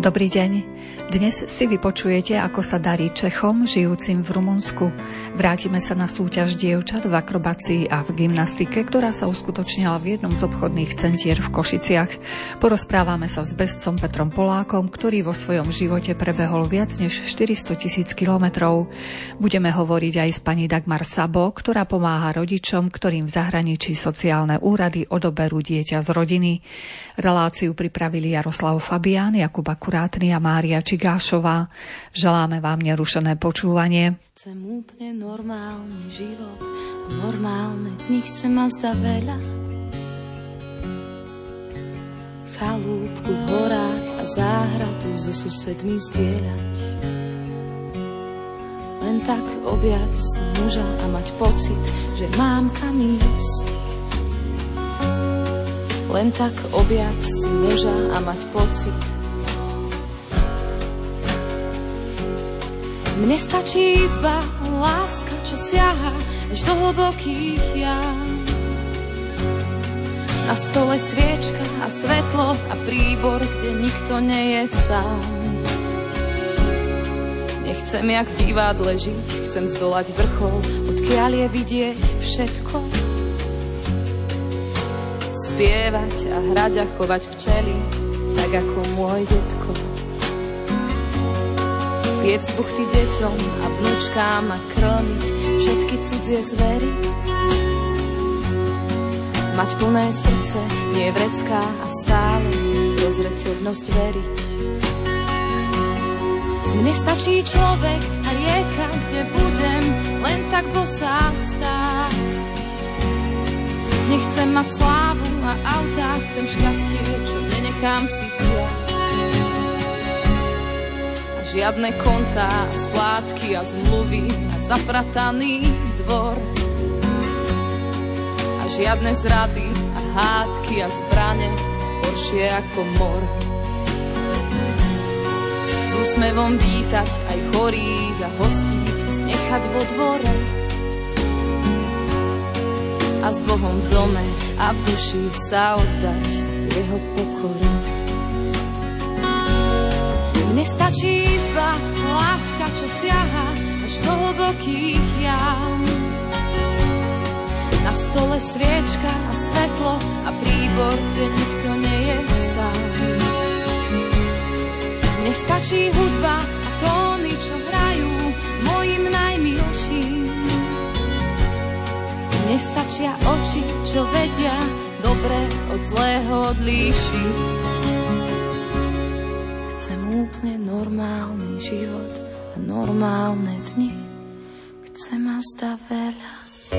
Dobrý deň. Dnes si vypočujete, ako sa darí Čechom, žijúcim v Rumunsku. Vrátime sa na súťaž dievčat v akrobácii a v gymnastike, ktorá sa uskutočnila v jednom z obchodných centier v Košiciach. Porozprávame sa s bezcom Petrom Polákom, ktorý vo svojom živote prebehol viac než 400 000 kilometrov. Budeme hovoriť aj s pani Dagmar Sabo, ktorá pomáha rodičom, ktorým v zahraničí sociálne úrady odoberú dieťa z rodiny. Reláciu pripravili Jaroslav Fabián, Jakub Akurátny a Mária Čigášová. Želáme vám nerušené počúvanie. Chcem úplne normálny život, normálne dni, chcem a zda veľa. Chalúbku v horách a záhradu so susedmi zdieľať. Len tak objať si muža a mať pocit, že mám kam ísť. Len tak objať si muža a mať pocit. Mne stačí izba, láska, čo siaha až do hlbokých jam. Na stole sviečka a svetlo a príbor, kde nikto nie je sám. Nechcem jak v divadle žiť, chcem zdolať vrchol, odkiaľ je vidieť všetko. Spievať a hrať a chovať včely, tak ako môj detko. Piec buchty deťom a vnúčkám a krmiť všetky cudzie zvery. Mať plné srdce, nie vrecká a stále dozreteľnosť veriť. Mne stačí človek a rieka, kde budem len tak bosá stáť. Nechcem mať slávu a autá, chcem šťastie, čo nenechám si vziať. A žiadne kontá, splátky a zmluvy a zaprataný dvor. A žiadne zrady a hádky a zbrane, horšie ako mor. S úsmevom vítať aj chorých a hostí, znechať vo dvore. A s Bohom v dome a v duši sa oddať jeho pokoru. Mne stačí izba, láska, čo siaha až do hlbokých jam. Na stole sviečka a svetlo a príbor, kde nikto nie je sám. Mne stačí hudba a tóny, čo hrajú mojim najmilším. Nestačia oči, čo vedia dobre od zlého odlíšiť. Chcem úplne normálny život a normálne dni. Chcem a zda veľa.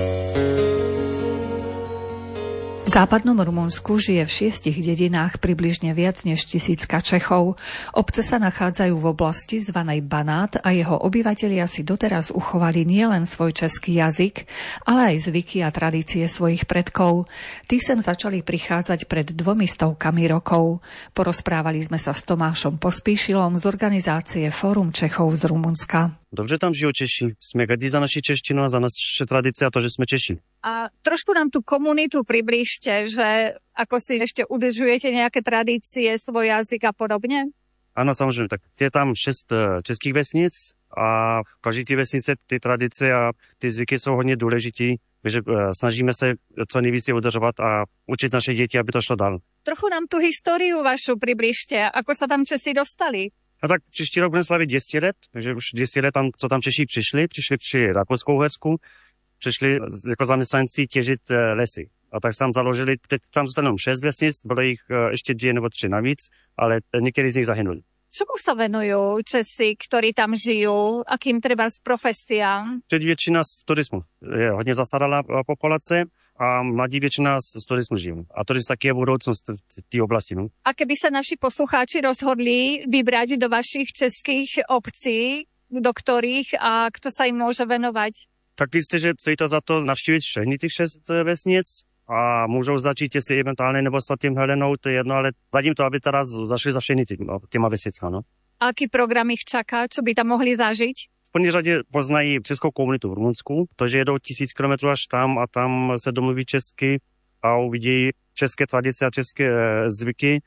V západnom Rumunsku žije v 6 dedinách približne viac než 1000 Čechov. Obce sa nachádzajú v oblasti zvanej Banát a jeho obyvatelia si doteraz uchovali nielen svoj český jazyk, ale aj zvyky a tradície svojich predkov. Tí sem začali prichádzať pred 200 rokov. Porozprávali sme sa s Tomášom Pospíšilom z organizácie Fórum Čechov z Rumunska. Dobře tam žijou Češi. Jsme hrdí za naši češtinu a za naše tradice a to, že jsme Češi. A trošku nám tú komunitu priblížte, že ako si ešte udržujete nejaké tradície, svoj jazyk a podobne? Ano, samozřejmě. Tak je tam 6 českých vesnic a v každé té vesnice ty tradice a ty zvyky jsou hodně důležitý, takže snažíme se co nejvíce udržovat a učit naše děti, aby to šlo dál. Trochu nám tú históriu vašu priblížte, ako sa tam Česi dostali. A tak příští rok budeme slavit 200 let, takže už 200 let tam, co tam Češi přišli při Rakouskou-Uhersku, přišli jako zaměstnanci těžit lesy. A tak se tam založili, teď tam zůstalo 6 vesnic, bylo jich ještě 2 nebo 3 navíc, ale některý z nich zahynuli. Čomu sa venujú Česi, ktorí tam žijú? Akým treba z profesiám? Teď většina z turismu. Je hodně zastaralá populace a mladí většina z turismu žijú. A turism taky je budoucnost té oblasti. No? A keby sa naši poslucháči rozhodli vybrať do vašich českých obcí, do ktorých a kto sa im môže venovať? Tak jistě, že stojí to za to navštívit všechny těch 6 vesnic a můžou začít, jestli eventuálně nebo Svatým Helenou, to je jedno, ale vadím to, aby teda zašli za všechny těma vesnicama. No. Aký program ich čaká? Čo by tam mohli zažiť? V první řadě poznají českou komunitu v Rumunsku, to, že jedou 1000 kilometrů až tam a tam se domluví česky a uvidí české tradice a české zvyky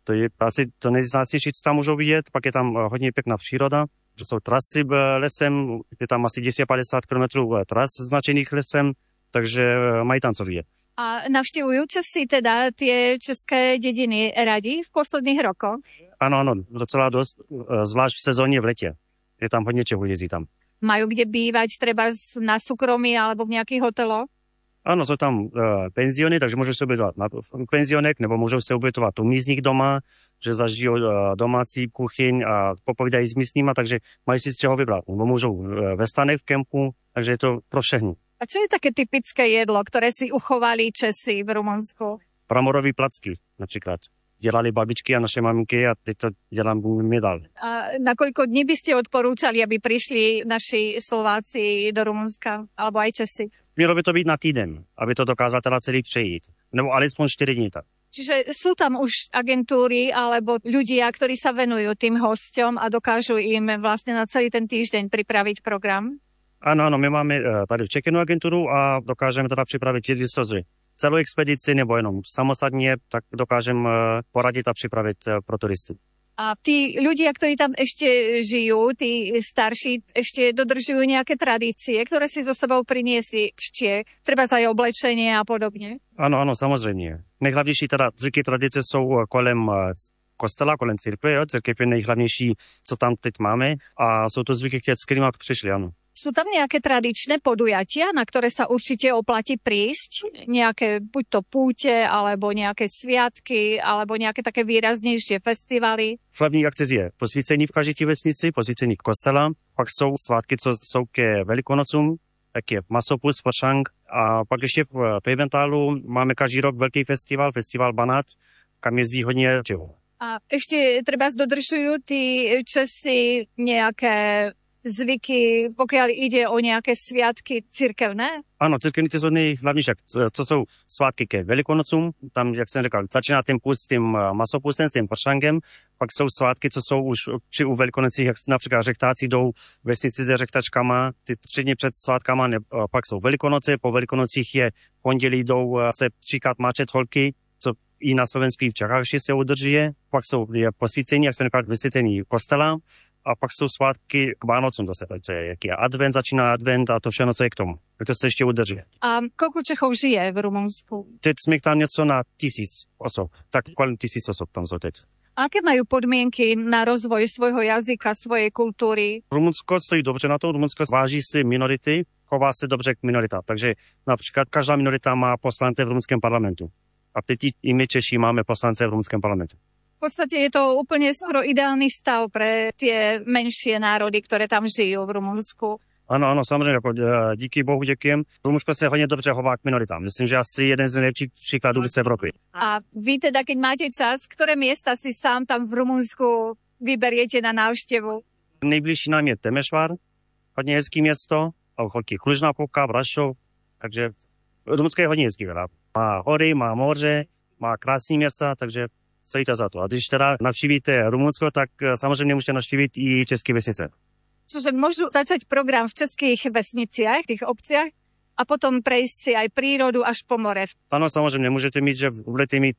To je asi to nejzácnější, co tam můžou vidět. Pak je tam hodně pěkná příroda, že jsou trasy lesem, je tam asi 250 km tras značených lesem, takže mají tam co vidět. A navštevujú Česi teda tie české dediny radi v posledných rokoch? Ano, docela dost, zvlášť v sezóně v letě. Je tam hodně čeho, jezdí tam. Majú kde bývať, treba na súkromí alebo v nejakých hoteloch? Ano, jsou tam penziony, takže můžou se ubytovat v penzionech, nebo můžou se ubytovat u místních doma, že zažijí domácí kuchyň a popovídají s místníma, takže mají si z čeho vybrat. Nebo můžou ve stanech v kempu, takže je to pro všechny. A čo je také typické jedlo, ktoré si uchovali Česi v Rumunsku? Pramorový placky například. Dělali babičky a naše maminky a teď to dělám my dál. A na koľko dní by ste odporúčali, aby prišli naši Slováci do Rumunska, alebo aj Česi? Mělo by to být na týden, aby to dokázal teda celý přejít. Nebo alespoň 4 dní tak. Čiže sú tam už agentúry alebo ľudia, ktorí sa venujú tým hosťom a dokážu im vlastne na celý ten týždeň pripraviť program? Ano, my máme tady v check-inu agenturu a dokážeme teda připravit jezdistrozy. Celou expedici nebo jenom samostatně, tak dokážeme poradit a připravit pro turisty. A tí ľudia, ktorí tam ešte žijú, tí starší, ešte dodržujú nejaké tradície, ktoré si so sebou priniesli z Čiech, treba aj oblečenie a podobne? Ano, samozřejmě. Nejhlavnější teda zvyky tradice jsou kolem kostela, kolem církve, jo? Církev je nejhlavnější, co tam teď máme a jsou to zvyky, s kterými přišli, ano. Sú tam nejaké tradičné podujatia, na ktoré sa určite oplatí prísť? Nejaké buď to púte, alebo nejaké sviatky, alebo nejaké také výraznejšie festivaly? Hlavní akce je posvícení v každé vesnici, posvícení kostela, pak jsou svátky, co jsou ke Velikonocům, tak je Masopus, Foršang a pak ještě v Peventálu máme každý rok velký festival Banát, kam jezdí hodně čeho. A ešte treba dodržujú tí Česi nejaké zvyky, pokiaľ ide o nejaké sviatky cirkevné? Ano, církevní jsou nejhlavnější, co jsou svátky ke Velikonocům, tam, jak jsem říkal, začíná ten pust s tím masopustem, s tím foršangem, pak jsou svátky, co jsou už u Velikonocích, jak například řechtáci jdou vesnici se řechtačkama, ty 3 dny před svátkama, pak jsou Velikonoce, po Velikonocích je pondělí jdou se příklad máčet holky, co i na Slovensku i v Čechách ještě se udrží, pak jsou posvícení, jak jsem říkal, vysvěcení kostela, a pak jsou svátky k Vánocům zase, jak je advent, začíná advent a to všechno, co je k tomu. Tak to se ještě udrží. A koľko Čechov žije v Rumunsku? Teď jsme tam něco na 1000 osob, tak kolem 1000 osob tam jsou teď. Aké majú podmienky na rozvoj svojho jazyka, svojej kultúry? Rumunsko stojí dobře na to, Rumunsko váží si minority, chová se dobře k minoritám, takže například každá minorita má poslance v rumunském parlamentu. A teď i my Češi máme poslance v rumunském parlamentu. V podstate je to úplne skoro ideálny stav pre tie menšie národy, ktoré tam žijú v Rumunsku. Ano, samozřejmě, jako díky bohu děkujem. Rumunsko se hodně dobře chová k minoritám. Myslím, že asi jeden z nejlepších příkladů z Evropy. A vy teda, keď máte čas, ktoré miesta si sám tam v Rumunsku vyberiete na návštevu? Nejbližší nám je Temešvar, hodně hezký město, a okolí Klužná Polka, Brašov, takže Rumunsko je hodně hezký. Má hory, má moře, má krásné města, takže stojí to za to. A když teda navštívíte Rumunsko, tak samozřejmě můžete navštívit i české vesnice. Čiže môžu začať program v českých vesniciach, tých obciach, a potom prejsť si aj prírodu až po more. Ano, samozřejmě, můžete mít, že budete mít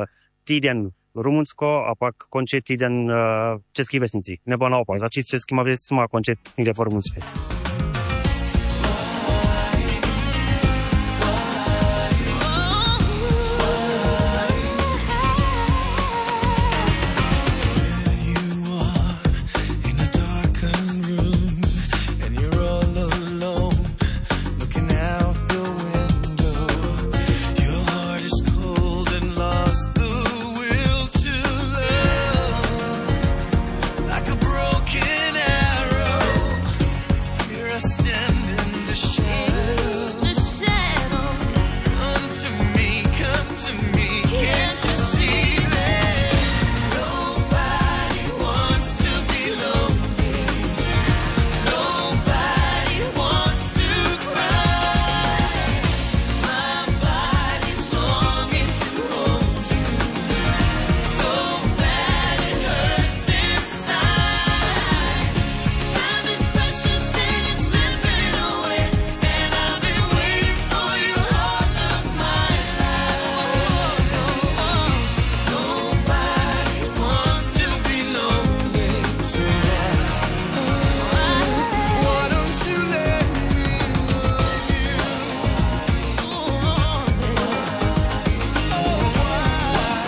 týden Rumunsko a pak končit týden v českých vesnicích. Nebo naopak, začít s českýma vesnicima a končit někde po Rumunsku.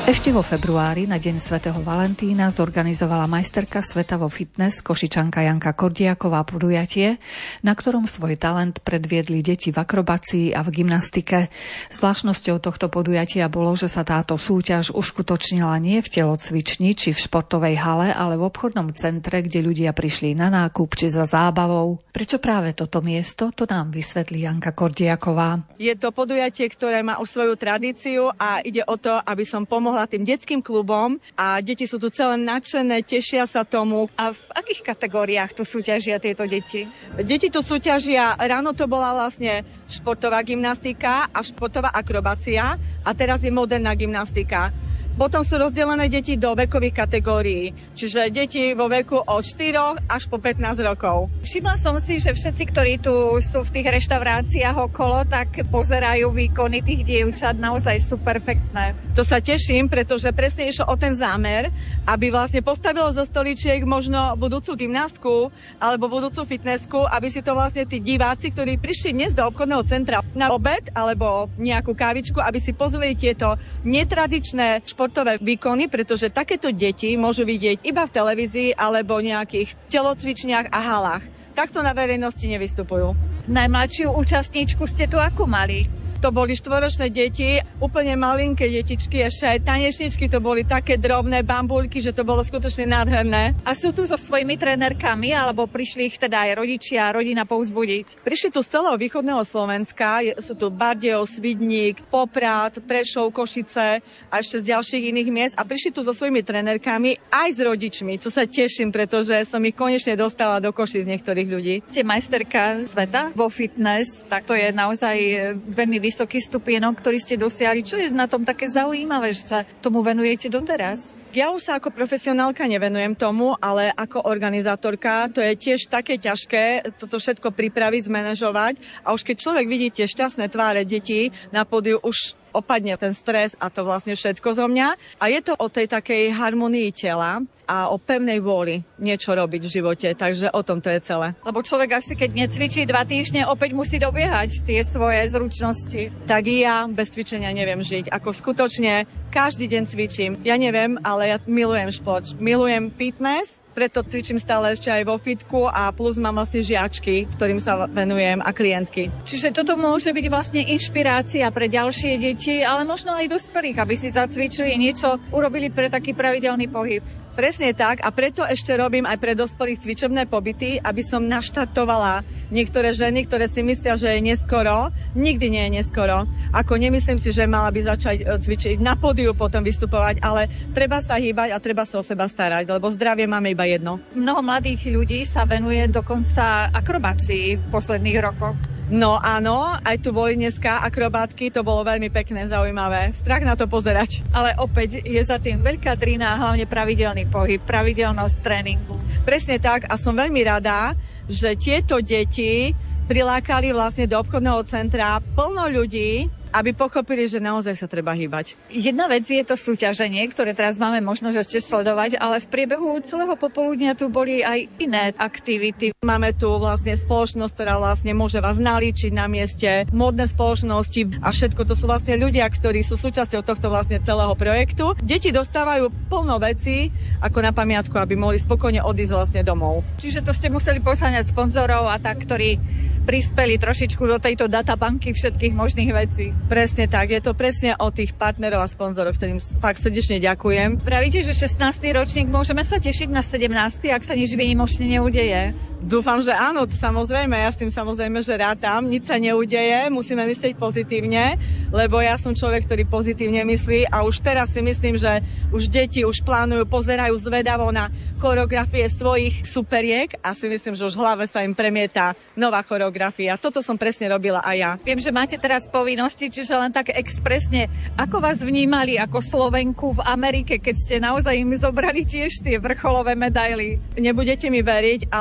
Ešte vo februári na Deň svätého Valentína zorganizovala majsterka sveta vo fitness Košičanka Janka Kordiaková podujatie, na ktorom svoj talent predviedli deti v akrobácii a v gymnastike. Zvláštnosťou tohto podujatia bolo, že sa táto súťaž uskutočnila nie v telocvični či v športovej hale, ale v obchodnom centre, kde ľudia prišli na nákup či za zábavou. Prečo práve toto miesto, to nám vysvetlí Janka Kordiaková. Je to podujatie, ktoré má už svoju tradíciu a ide o to, aby som pomohla tým detským klubom a deti sú tu celé nadšené, tešia sa tomu. A v akých kategóriách tu súťažia tieto deti? Deti tu súťažia, ráno to bola vlastne športová gymnastika a športová akrobácia a teraz je moderná gymnastika. Potom sú rozdelené deti do vekových kategórií, čiže deti vo veku od 4 až po 15 rokov. Všimla som si, že všetci, ktorí tu sú v tých reštauráciách okolo, tak pozerajú výkony tých dievčat, naozaj sú perfektné. To sa teším, pretože presne išlo o ten zámer, aby vlastne postavilo zo stoličiek možno budúcu gymnastku alebo budúcu fitnessku, aby si to vlastne tí diváci, ktorí prišli dnes do obchodného centra na obed alebo nejakú kávičku, aby si pozreli tieto netradičné športové výkony, pretože takéto deti môžu vidieť iba v televízii alebo nejakých telocvičniach a halách. Takto na verejnosti nevystupujú. Najmladšiu účastníčku ste tu ako mali? To boli 4-ročné deti, úplne malinké detičky, ešte aj tanečničky, to boli také drobné bambulky, že to bolo skutočne nádherné. A sú tu so svojimi trénerkami, alebo prišli ich teda aj rodičia, rodina povzbudiť? Prišli tu z celého východného Slovenska, sú tu Bardejov, Svidník, Poprad, Prešov, Košice a ešte z ďalších iných miest a prišli tu so svojimi trénerkami aj s rodičmi, čo sa teším, pretože som ich konečne dostala do Košic niektorých ľudí. Ste majsterka sveta vo fitness, tak to je naozaj veľmi vysoký stupienok, ktorý ste dosiahli. Čo je na tom také zaujímavé, že sa tomu venujete doteraz? Ja už sa ako profesionálka nevenujem tomu, ale ako organizátorka to je tiež také ťažké toto všetko pripraviť, zmanéžovať a už keď človek vidí tie šťastné tváre detí na pódiu, už opadne ten stres a to vlastne všetko zo mňa. A je to o tej takej harmonii tela a o pevnej vôli niečo robiť v živote, takže o tom to je celé. Lebo človek asi keď necvičí 2 týždne, opäť musí dobiehať tie svoje zručnosti. Tak i ja bez cvičenia neviem žiť. Ako skutočne každý deň cvičím. Ja neviem, ale ja milujem šport. Milujem fitness, preto cvičím stále ešte aj vo fitku a plus mám vlastne žiačky, ktorým sa venujem a klientky. Čiže toto môže byť vlastne inšpirácia pre ďalšie deti, ale možno aj dospelých, aby si zacvičili niečo, urobili pre taký pravidelný pohyb. Presne tak a preto ešte robím aj pre dospelých cvičebné pobyty, aby som naštartovala niektoré ženy, ktoré si myslia, že je neskoro. Nikdy nie je neskoro. Ako nemyslím si, že mala by začať cvičiť na pódiu, potom vystupovať, ale treba sa hýbať a treba sa o seba starať, lebo zdravie máme iba jedno. Mnoho mladých ľudí sa venuje dokonca akrobácii v posledných rokoch. No áno, aj tu boli dneska akrobátky, to bolo veľmi pekné, zaujímavé. Strach na to pozerať. Ale opäť je za tým veľká drina a hlavne pravidelný pohyb, pravidelnosť tréningu. Presne tak a som veľmi rada, že tieto deti prilákali vlastne do obchodného centra plno ľudí, aby pochopili, že naozaj sa treba hýbať. Jedna vec je to súťaženie, ktoré teraz máme možnosť ešte sledovať, ale v priebehu celého popoludnia tu boli aj iné aktivity. Máme tu vlastne spoločnosť, ktorá vlastne môže vás nalíčiť na mieste, módne spoločnosti a všetko to sú vlastne ľudia, ktorí sú súčasťou tohto vlastne celého projektu. Deti dostávajú plno vecí ako na pamiatku, aby mohli spokojne odísť vlastne domov. Čiže to ste museli poháňať sponzorov a tak, ktorí prispeli trošičku do tejto databanky všetkých možných vecí. Presne tak, je to presne o tých partnerov a sponzorov, ktorým fakt srdečne ďakujem. Pravíte, že 16. ročník, môžeme sa tešiť na 17., ak sa nič výnimočne neudeje? Dúfam, že áno, samozrejme, ja s tým samozrejme, že rátam, nič sa neudeje, musíme myslieť pozitívne, lebo ja som človek, ktorý pozitívne myslí a už teraz si myslím, že už deti už plánujú, pozerajú zvedavo na choreografie svojich superiek a si myslím, že už v hlave sa im premieta nová choreografia. Toto som presne robila aj ja. Viem, že máte teraz povinnosti, čiže len tak expresne, ako vás vnímali ako Slovenku v Amerike, keď ste naozaj im zobrali tiež tie vrcholové medaily? Nebudete mi veriť, ale veľmi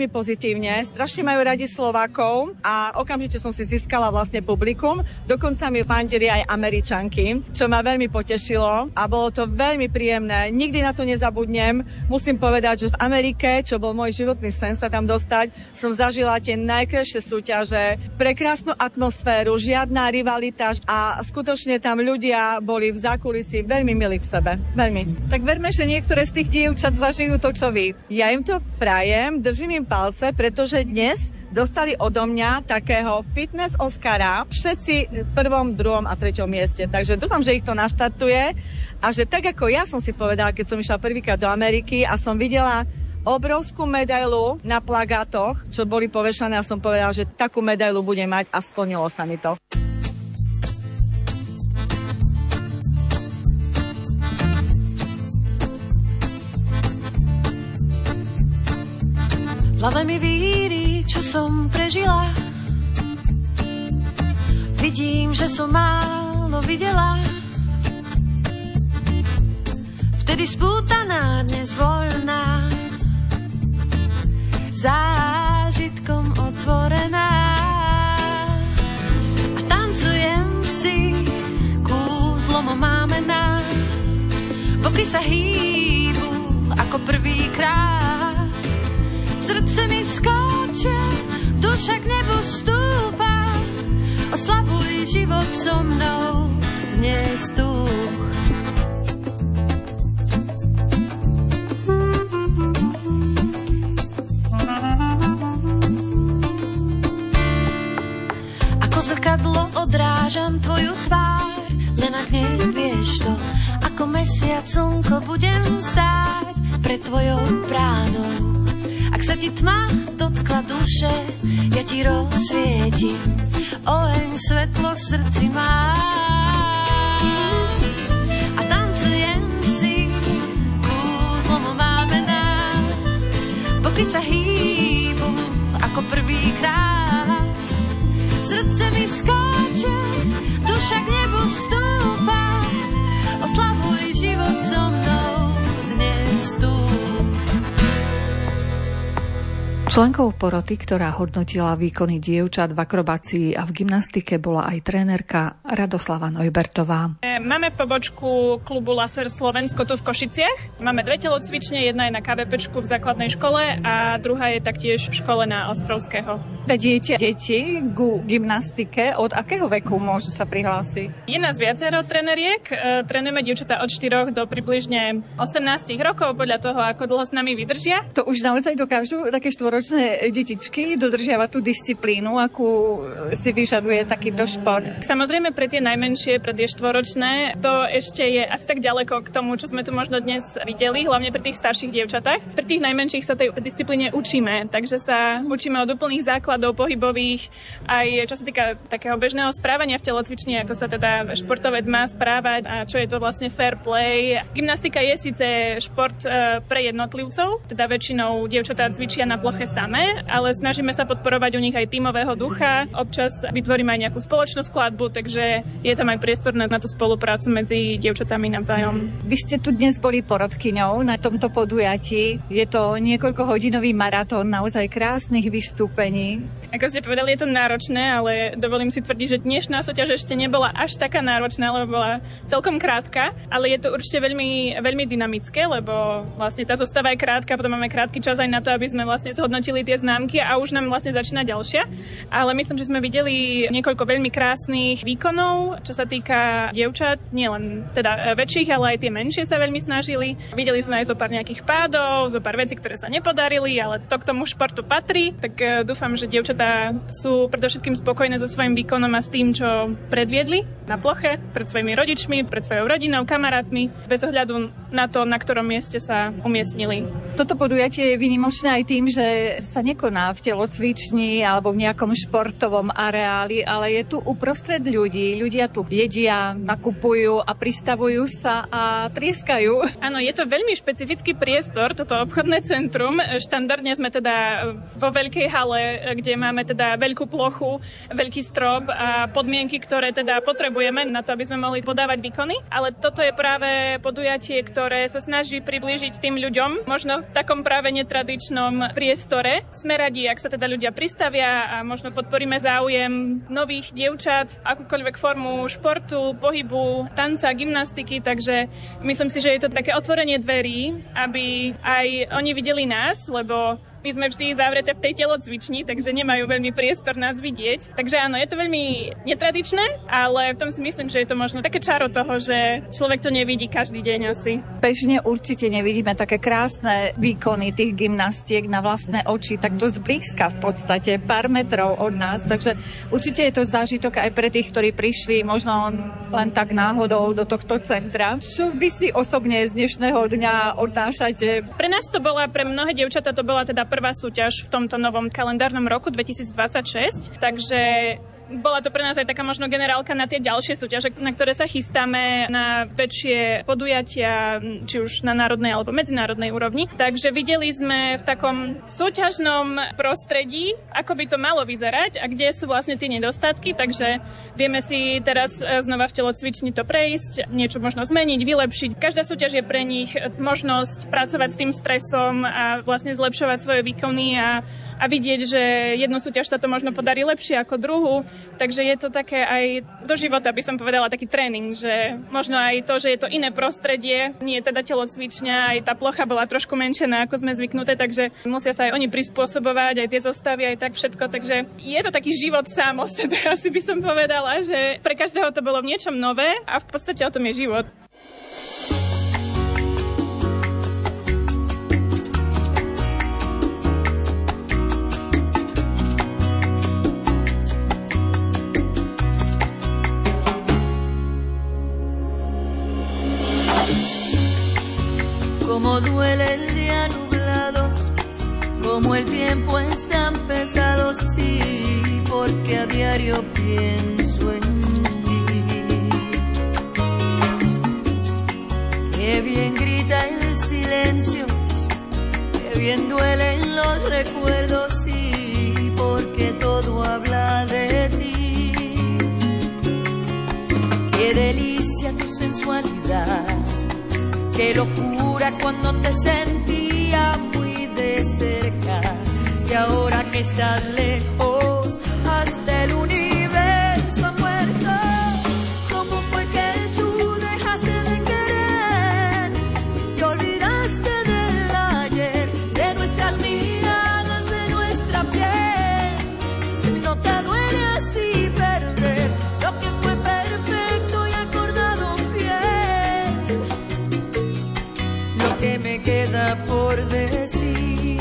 veľmi pozitívne, strašne majú radi Slovákov a okamžite som si získala vlastne publikum. Dokonca mi fandili aj Američanky, čo ma veľmi potešilo a bolo to veľmi príjemné. Nikdy na to nezabudnem. Musím povedať, že v Amerike, čo bol môj životný sen sa tam dostať, som zažila tie najkrajšie súťaže, prekrásnu atmosféru, žiadna rivalita a skutočne tam ľudia boli v zákulisí veľmi milí k sebe. Veľmi. Tak verme, že niektoré z tých dievčat zažijú to, čo vy. Ja im to prajem, držím im palce, pretože dnes dostali odo mňa takého fitness Oscara všetci v 1., 2. a 3. mieste. Takže dúfam, že ich to naštartuje a že tak ako ja som si povedala, keď som išla prvýkrát do Ameriky a som videla obrovskú medailu na plagátoch, čo boli povešané a som povedala, že takú medailu budem mať a splnilo sa mi to. V hlave mi víri, čo som prežila. Vidím, že som málo videla. Vtedy spútaná, dnes voľná, zážitkom otvorená. A tancujem si, kúzlom máme na, boky sa hýbu ako prvýkrát. Srdce mi skáče, duša k nebu stúpa. Oslavuj život so mnou dnes tu. Ako zrkadlo odrážam tvoju tvár, len ak nevieš to, ako mesiac slnko budem stáť pred tvojou bránou. Ak sa ti tma dotkla duše, ja ti rozsvietim oheň svetlo v srdci mám. A tancujem si, kúzlom máme nám, boky sa hýbu ako prvýkrát. Srdce mi skáče, duša k nebu stúpa, oslavuj život so mnou dnes tu. Členkou poroty, ktorá hodnotila výkony dievčat v akrobácii a v gymnastike, bola aj trénerka Radoslava Neubertová. Máme pobočku klubu Laser Slovensko tu v Košiciach. Máme 2 telocvične, jedna je na KVPčku v základnej škole a druhá je taktiež v škole na Ostrovského. Vediete deti ku gymnastike, od akého veku môžu sa prihlásiť? Je nás viacero tréneriek. Trénujeme dievčatá od 4 do približne 18 rokov, podľa toho, ako dlho s nami vydržia. To už naozaj dokážu také štvoročné detičky dodržiavať tú disciplínu, akú si vyžaduje takýto šport? Samozrejme pre tie najmenšie, pre tie štvoročné, to ešte je asi tak ďaleko k tomu, čo sme tu možno dnes videli, hlavne pri tých starších dievčatách. Pri tých najmenších sa tej disciplíne učíme, takže sa učíme od úplných základov pohybových, aj čo sa týka takého bežného správania v telocvični, ako sa teda športovec má správať a čo je to vlastne fair play. Gymnastika je síce šport pre jednotlivcov, teda väčšinou dievčatá cvičia na ploche samé, ale snažíme sa podporovať u nich aj tímového ducha. Občas vytvoríme aj nejakú spoločnú skladbu, takže je tam aj priestor na tú spoluprácu medzi dievčatami navzájom. Vy ste tu dnes boli porodkyňou na tomto podujatí. Je to niekoľkohodinový maratón naozaj krásnych vystúpení. Ako ste povedali, je to náročné, ale dovolím si tvrdiť, že dnešná súťaž ešte nebola až taká náročná, lebo bola celkom krátka, ale je to určite veľmi, veľmi dynamické, lebo vlastne tá zostava je krátka, potom máme krátky čas aj na to, aby sme vlastne zhodnotili tie známky a už nám vlastne začína ďalšia. Ale myslím, že sme videli niekoľko veľmi krásnych výkonov, čo sa týka dievčat, nielen teda väčších, ale aj tie menšie sa veľmi snažili. Videli sme aj zo pár nejakých pádov, zo pár vecí, ktoré sa nepodarili, ale to k tomu športu patrí. Tak dúfam, že dievčatá sú predovšetkým spokojné so svojím výkonom a s tým, čo predviedli na ploche, pred svojimi rodičmi, pred svojou rodinou, kamarátmi, bez ohľadu na to, na ktorom mieste sa umiestnili. Toto podujatie je výnimočné aj tým, že sa nekoná v telocvični alebo v nejakom športovom areáli, ale je tu uprostred ľudí. Ľudia tu jedia, nakupujú a pristavujú sa a trieskajú. Áno, je to veľmi špecifický priestor, toto obchodné centrum. Štandardne sme teda vo veľkej hale, kde máme teda veľkú plochu, veľký strop a podmienky, ktoré teda potrebujeme na to, aby sme mohli podávať výkony. Ale toto je práve podujatie, ktoré sa snaží priblížiť tým ľuďom, možno v takom práve netradičnom priestore. Sme radi, ak sa teda ľudia pristavia a možno podporíme záujem nových dievčat, akúkoľvek formu športu, pohybu, tanca, gymnastiky, takže myslím si, že je to také otvorenie dverí, aby aj oni videli nás, lebo my sme vždy zavreté v tej telocvični, takže nemajú veľmi priestor nás vidieť. Takže áno, je to veľmi netradičné, ale v tom si myslím, že je to možno také čaro toho, že človek to nevidí každý deň asi. Bežne určite nevidíme také krásne výkony tých gymnastiek na vlastné oči, tak dosť blízka v podstate, pár metrov od nás. Takže určite je to zážitok aj pre tých, ktorí prišli možno len tak náhodou do tohto centra. Čo vy si osobne z dnešného dňa odnášate? Pre nás to bola, pre mnohé dievčatá to bola teda prvá súťaž v tomto novom kalendárnom roku 2026, takže bola to pre nás aj taká možno generálka na tie ďalšie súťaže, na ktoré sa chystáme na väčšie podujatia, či už na národnej alebo medzinárodnej úrovni. Takže videli sme v takom súťažnom prostredí, ako by to malo vyzerať a kde sú vlastne tie nedostatky, takže vieme si teraz znova v telocvični to prejsť, niečo možno zmeniť, vylepšiť. Každá súťaž je pre nich možnosť pracovať s tým stresom a vlastne zlepšovať svoje výkony a vidieť, že jednu súťaž sa to možno podarí lepšie ako druhú. Takže je to také aj do života, by som povedala, taký tréning, že možno aj to, že je to iné prostredie, nie je teda telocvičňa, aj tá plocha bola trošku menšia, ako sme zvyknuté, takže musia sa aj oni prispôsobovať, aj tie zostavy, aj tak všetko. Takže je to taký život sám o sebe, asi by som povedala, že pre každého to bolo v niečom nové a v podstate o tom je život. Como duele el día nublado, como el tiempo es tan pesado, sí, porque a diario pienso en ti. Qué bien grita el silencio, qué bien duelen los recuerdos, sí, porque todo habla de ti. Qué delicia tu sensualidad, qué locura cuando te sentía muy de cerca. Y ahora que estás lejos, hasta el universo ha muerto. ¿Cómo fue que tú dejaste de querer? Te olvidaste del ayer, de nuestras miradas, de nuestra piel. No te duele así perder lo que fue perfecto y acordado fiel. Lo que me queda por decir.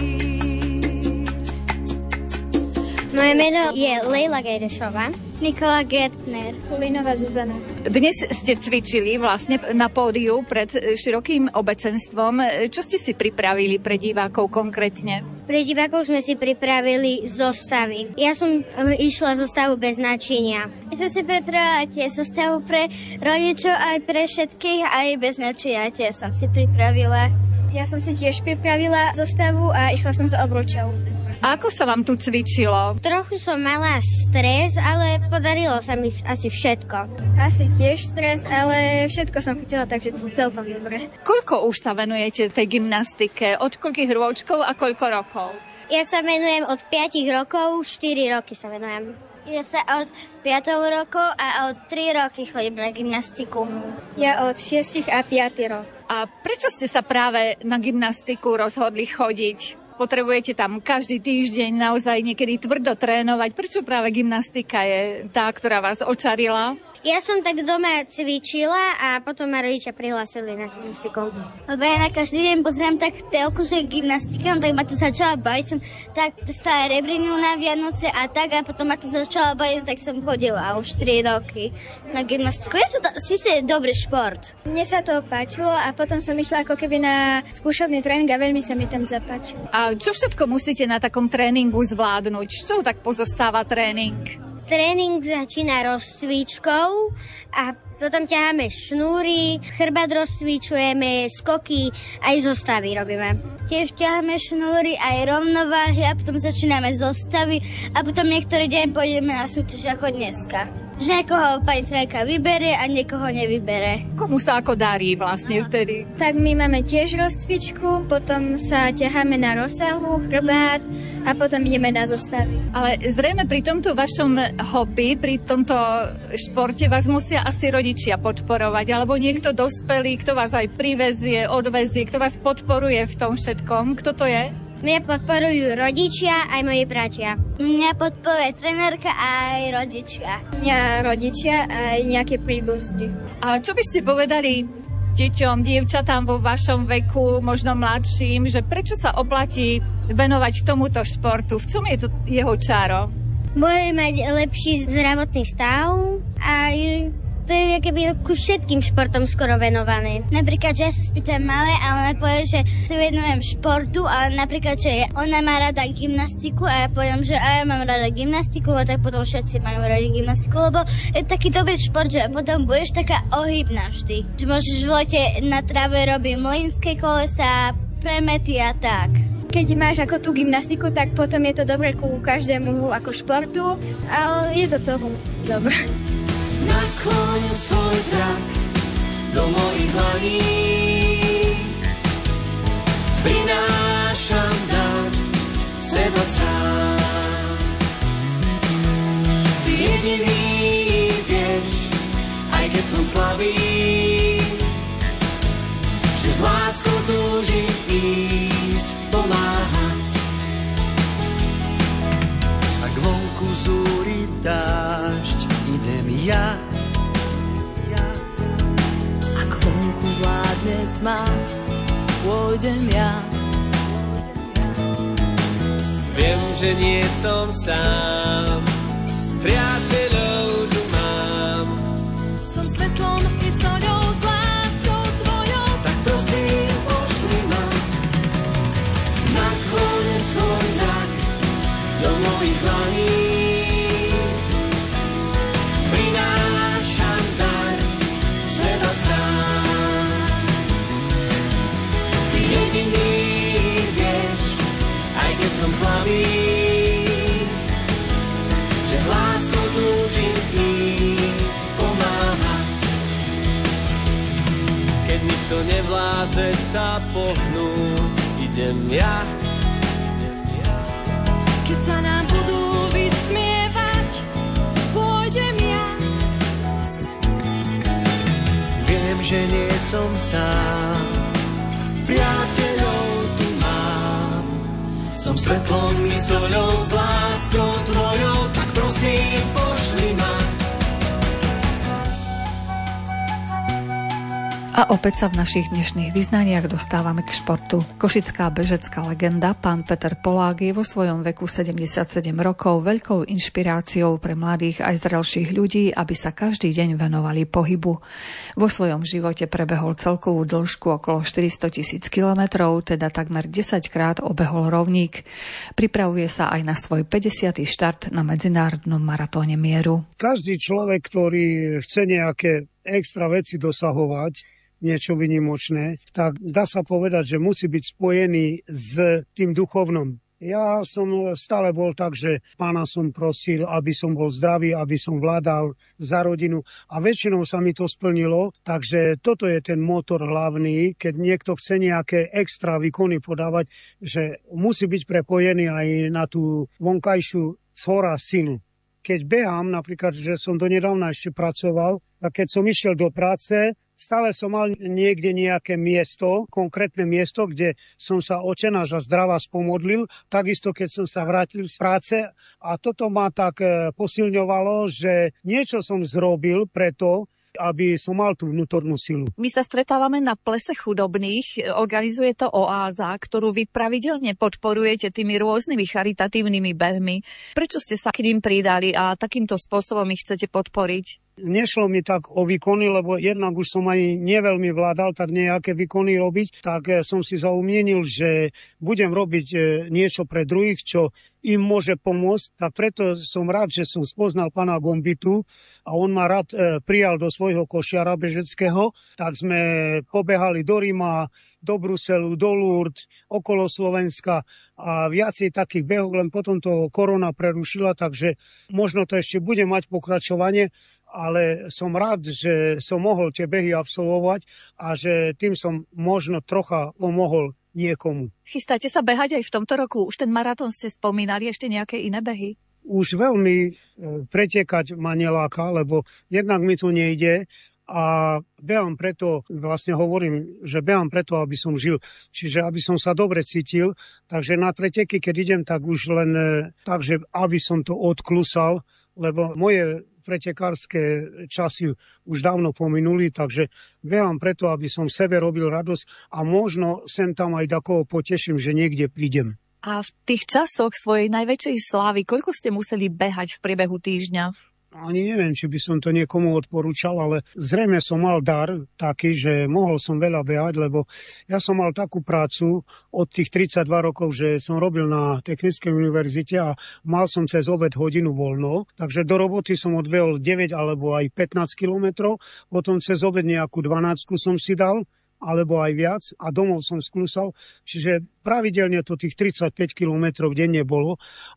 Moje meno je Lejla Gejdešová. Nikola Gertner. Kulinová Zuzana. Dnes ste cvičili vlastne na pódiu pred širokým obecenstvom. Čo ste si pripravili pre divákov konkrétne? Pre divákov sme si pripravili zostavy. Ja som išla zostavu bez načínia. Ja som si pripravila tiež zostavu pre rodičov aj pre všetkých, aj bez načínia tiež som si pripravila. Ja som si tiež pripravila zostavu a išla som s obručou. A ako sa vám tu cvičilo? Trochu som mala stres, ale podarilo sa mi asi všetko. Asi tiež stres, ale všetko som chytila, takže to celkom dobre. Koľko už sa venujete tej gymnastike? Od koľkých rôčkov a koľko rokov? Ja sa venujem od 5 rokov, 4 roky sa venujem. Ja sa od 5 rokov a od 3 roky chodím na gymnastiku. Ja od 6 a 5 rokov. A prečo ste sa práve na gymnastiku rozhodli chodiť? Potrebujete tam každý týždeň naozaj niekedy tvrdo trénovať. Prečo práve gymnastika je tá, ktorá vás očarila? Ja som tak doma cvičila a potom ma rodičia prihlásili na gymnastiku. Lebo ja na každý deň pozerám tak telku, že gymnastika, no tak ma to začala baviť. Som tak dostala rebrinu na Vianoce a tak a potom ma to začala baviť, tak som chodila už 3 roky na gymnastiku. Je to síce dobrý šport. Mne sa to páčilo a potom som išla ako keby na skúšobný tréning a veľmi sa mi tam zapáčilo. A čo všetko musíte na takom tréningu zvládnuť? Čo tak pozostáva tréning? Tréning začína rozcvičkou a potom ťaháme šnúry, chrbát rozcvičujeme, skoky, aj zostavy robíme. Tiež ťaháme šnúry, aj rovnováhy a potom začíname zostavy a potom niektorý deň pôjdeme na súťaž ako dneska. že niekoho pani trajka vybere a niekoho nevybere. Komu sa ako darí vlastne vtedy? Tak my máme tiež rozcvičku, potom sa ťaháme na rozsahu, chrbát a potom ideme na zostavy. Ale zrejme pri tomto vašom hobby, pri tomto športe vás musia asi rodičia podporovať, alebo niekto dospelý, kto vás aj privezie, odvezie, kto vás podporuje v tom všetkom. Kto to je? Mňa podporujú rodičia aj moji bratia. Mňa podporuje trenérka aj rodička. Mňa rodičia aj nejaké príbuzní. A čo by ste povedali deťom, dievčatám vo vašom veku, možno mladším, že prečo sa oplatí venovať tomuto športu? V čom je to jeho čaro? Bude mať lepší zdravotný stav a to je keby ku všetkým športom skoro venované. Napríklad, že ja sa spýtam malé a ona povie, že sa venujem športu, ale napríklad, že ona má rada gymnastiku a ja poviem, že ja mám rada gymnastiku, a tak potom všetci majú radi gymnastiku, lebo je taký dobrý šport, že potom budeš taká ohybná vždy. Že môžeš v lete na tráve robiť mlynské kolesa, premety a tak. Keď máš ako tú gymnastiku, tak potom je to dobré ku každému ako športu, ale je to celkom dobré. Nakloň svoj zrak do mojich dlaní, prinášam dar seba sám. Ty jediný vieš, aj keď som slabý, že s láskou túžim ísť pomáhať. Ak vonku zúri dážď, idem ja. Ak vonku vládne tma, pôjdem ja. Viem, že nie som sám, priateľov tu mám. Som svetlom i soľou, s láskou tvojou, tak prosím, pošli ma. Nakloň svoj zrak do mojich dlaní, prinášam dar seba sám. Ty jediný vieš, aj keď som slabý, že s láskou túžim ísť pomáhať. Keď nikto nevládze sa pohnúť, idem ja. Keď sa nám budú vysmievať, pôjdem ja. Viem, že nie som sám, priateľov tu mám. Som svetlom i soľou, s láskou tvojou, tak prosím, pošli ma. A opäť sa v našich dnešných vyznaniach dostávame k športu. Košická bežecká legenda pán Peter Polák je vo svojom veku 77 rokov veľkou inšpiráciou pre mladých aj zrelších ľudí, aby sa každý deň venovali pohybu. Vo svojom živote prebehol celkovú dĺžku okolo 400 000 kilometrov, teda takmer 10 krát obehol rovník. Pripravuje sa aj na svoj 50. štart na medzinárodnom maratóne mieru. Každý človek, ktorý chce nejaké extra veci dosahovať, niečo vynimočné, tak dá sa povedať, že musí byť spojený s tým duchovnom. Ja som stále bol tak, že pána som prosil, aby som bol zdravý, aby som vládal za rodinu a väčšinou sa mi to splnilo, takže toto je ten motor hlavný, keď niekto chce nejaké extra výkony podávať, že musí byť prepojený aj na tú vonkajšiu zhora silu. Keď behám, napríklad, že som donedávna ešte pracoval, a keď som išiel do práce, stále som mal niekde nejaké miesto, konkrétne miesto, kde som sa očenáš a zdravá spomodlil. Takisto, keď som sa vrátil z práce a toto ma tak posilňovalo, že niečo som zrobil preto, aby som mal tú vnútornú silu. My sa stretávame na plese chudobných, organizuje to Oáza, ktorú vy pravidelne podporujete tými rôznymi charitatívnymi behmi. Prečo ste sa k ním pridali a takýmto spôsobom ich chcete podporiť? Nešlo mi tak o výkony, lebo jednak už som aj neveľmi vládal tak nejaké výkony robiť, tak som si zaumienil, že budem robiť niečo pre druhých, čo im môže pomôcť. Tak preto som rád, že som spoznal pána Gombitu a on ma rád prijal do svojho košiara bežeckého. Tak sme pobehali do Ríma, do Bruselu, do Lourdes, okolo Slovenska a viacej takých behov, len potom to korona prerušila, takže možno to ešte bude mať pokračovanie, ale som rád, že som mohol tie behy absolvovať a že tým som možno trocha pomohol niekomu. Chystáte sa behať aj v tomto roku? Už ten maratón ste spomínali, ešte nejaké iné behy? Už veľmi pretekať ma neláka, lebo jednak mi to nejde a behám preto, vlastne hovorím, že behám preto, aby som žil. Čiže aby som sa dobre cítil, takže na preteky, keď idem, tak už len tak, že aby som to odklusal, lebo moje pretekárske časy už dávno pominuli, takže behám preto, aby som sebe robil radosť a možno sem tam aj takoho poteším, že niekde prídem. A v tých časoch svojej najväčšej slávy, koľko ste museli behať v priebehu týždňa? Ani neviem, či by som to niekomu odporúčal, ale zrejme som mal dar taký, že mohol som veľa behať, lebo ja som mal takú prácu od tých 32 rokov, že som robil na Technickej univerzite a mal som cez obed hodinu voľno, takže do roboty som odbehol 9 alebo aj 15 kilometrov, potom cez obed nejakú 12 som si dal, alebo aj viac a domov som sklusal, čiže pravidelne to tých 35 kilometrov denne bolo,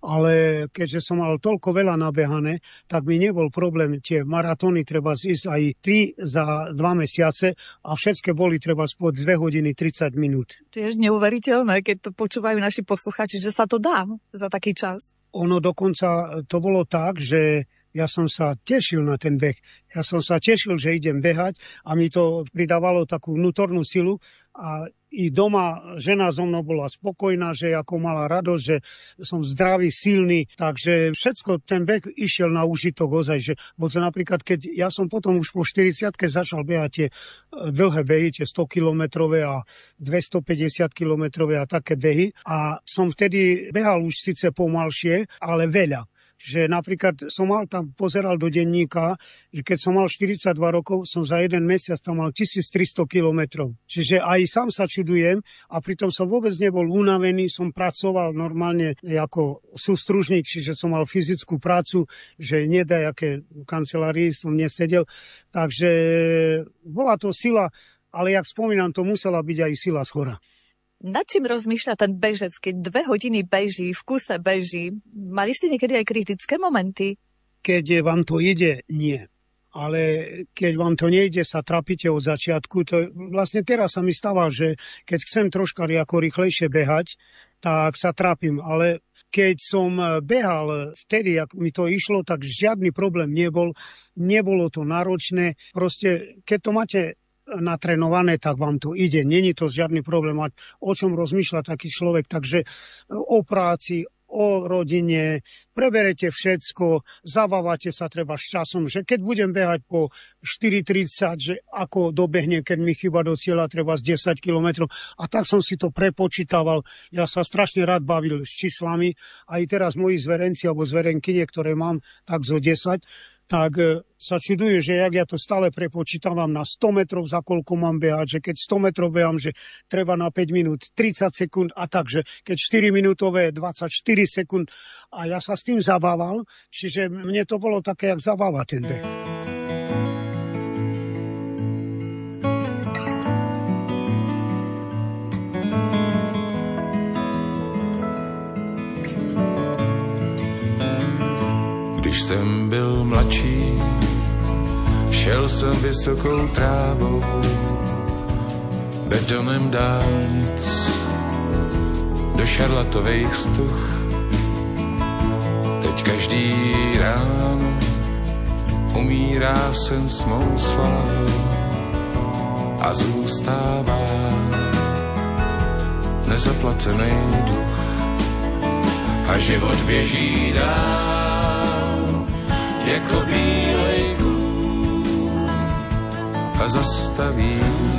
ale keďže som mal toľko veľa nabehané, tak mi nebol problém tie maratóny treba zísť aj 3 za 2 mesiace a všetké boli treba spod 2 hodiny 30 minút. To je neuveriteľné, keď to počúvajú naši poslucháči, že sa to dá za taký čas. Ono dokonca to bolo tak, že ja som sa tešil na ten beh. Ja som sa tešil, že idem behať a mi to pridávalo takú vnútornú silu a i doma žena so mnou bola spokojná, že ako mala radosť, že som zdravý, silný, takže všetko ten beh išiel na užitok ozaj, že bol to napríklad, keď ja som potom už po 40-ke začal behať tie dlhé behy, tie 100-kilometrové a 250-kilometrové a také behy a som vtedy behal už síce pomalšie, ale veľa. Že napríklad som mal tam, pozeral do denníka, že keď som mal 42 rokov, som za jeden mesiac tam mal 1300 kilometrov. Čiže aj sám sa čudujem a pritom som vôbec nebol unavený, som pracoval normálne ako sústružník, čiže som mal fyzickú prácu, že nedajaké v kancelárii som nesedel. Takže bola to sila, ale jak spomínam, to musela byť aj sila zhora. Nad čím rozmýšľa ten bežec, keď 2 hodiny beží, v kuse beží? Mali ste niekedy aj kritické momenty? Keď vám to ide, nie. Ale keď vám to nejde, sa trápite od začiatku. To vlastne teraz sa mi stáva, že keď chcem troška ako rýchlejšie behať, tak sa trápim. Ale keď som behal vtedy, ak mi to išlo, tak žiadny problém nebol. Nebolo to náročné. Proste, keď to máte natrenované, tak vám to ide. Není to žiadny problém mať, o čom rozmýšľa taký človek. Takže o práci, o rodine, preberete všetko, zabávate sa treba s časom, že keď budem behať po 4:30, že ako dobehne, keď mi chýba do cieľa treba z 10 kilometrov. A tak som si to prepočítaval. Ja sa strašne rád bavil s číslami. Aj teraz moji zverenci alebo zverenkyne, ktoré mám tak zo 10, tak sa čudujú, že jak ja to stále prepočítavam na 100 metrov, za koľko mám behať, že keď 100 metrov behám, že treba na 5 minút 30 sekúnd a tak, že keď 4 minútové 24 sekúnd a ja sa s tým zabával, čiže mne to bolo také, jak zabáva ten beh. Když jsem byl mladší, šel jsem vysokou trávou, betonem dálnic do šarlatových stuch. Teď každý ráno umírá sen s mou slávou a zůstává nezaplacený duch a život běží dál jako bílej kůň a zastaví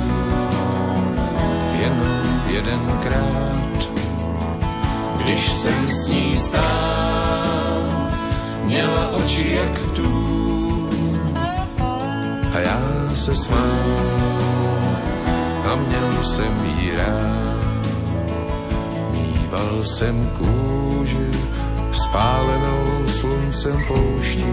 jenom jedenkrát. Když jsem s ní stál, měla oči jak tůň a já se smál a měl jsem jí rád. Míval jsem kůži spálenou sluncem pouští,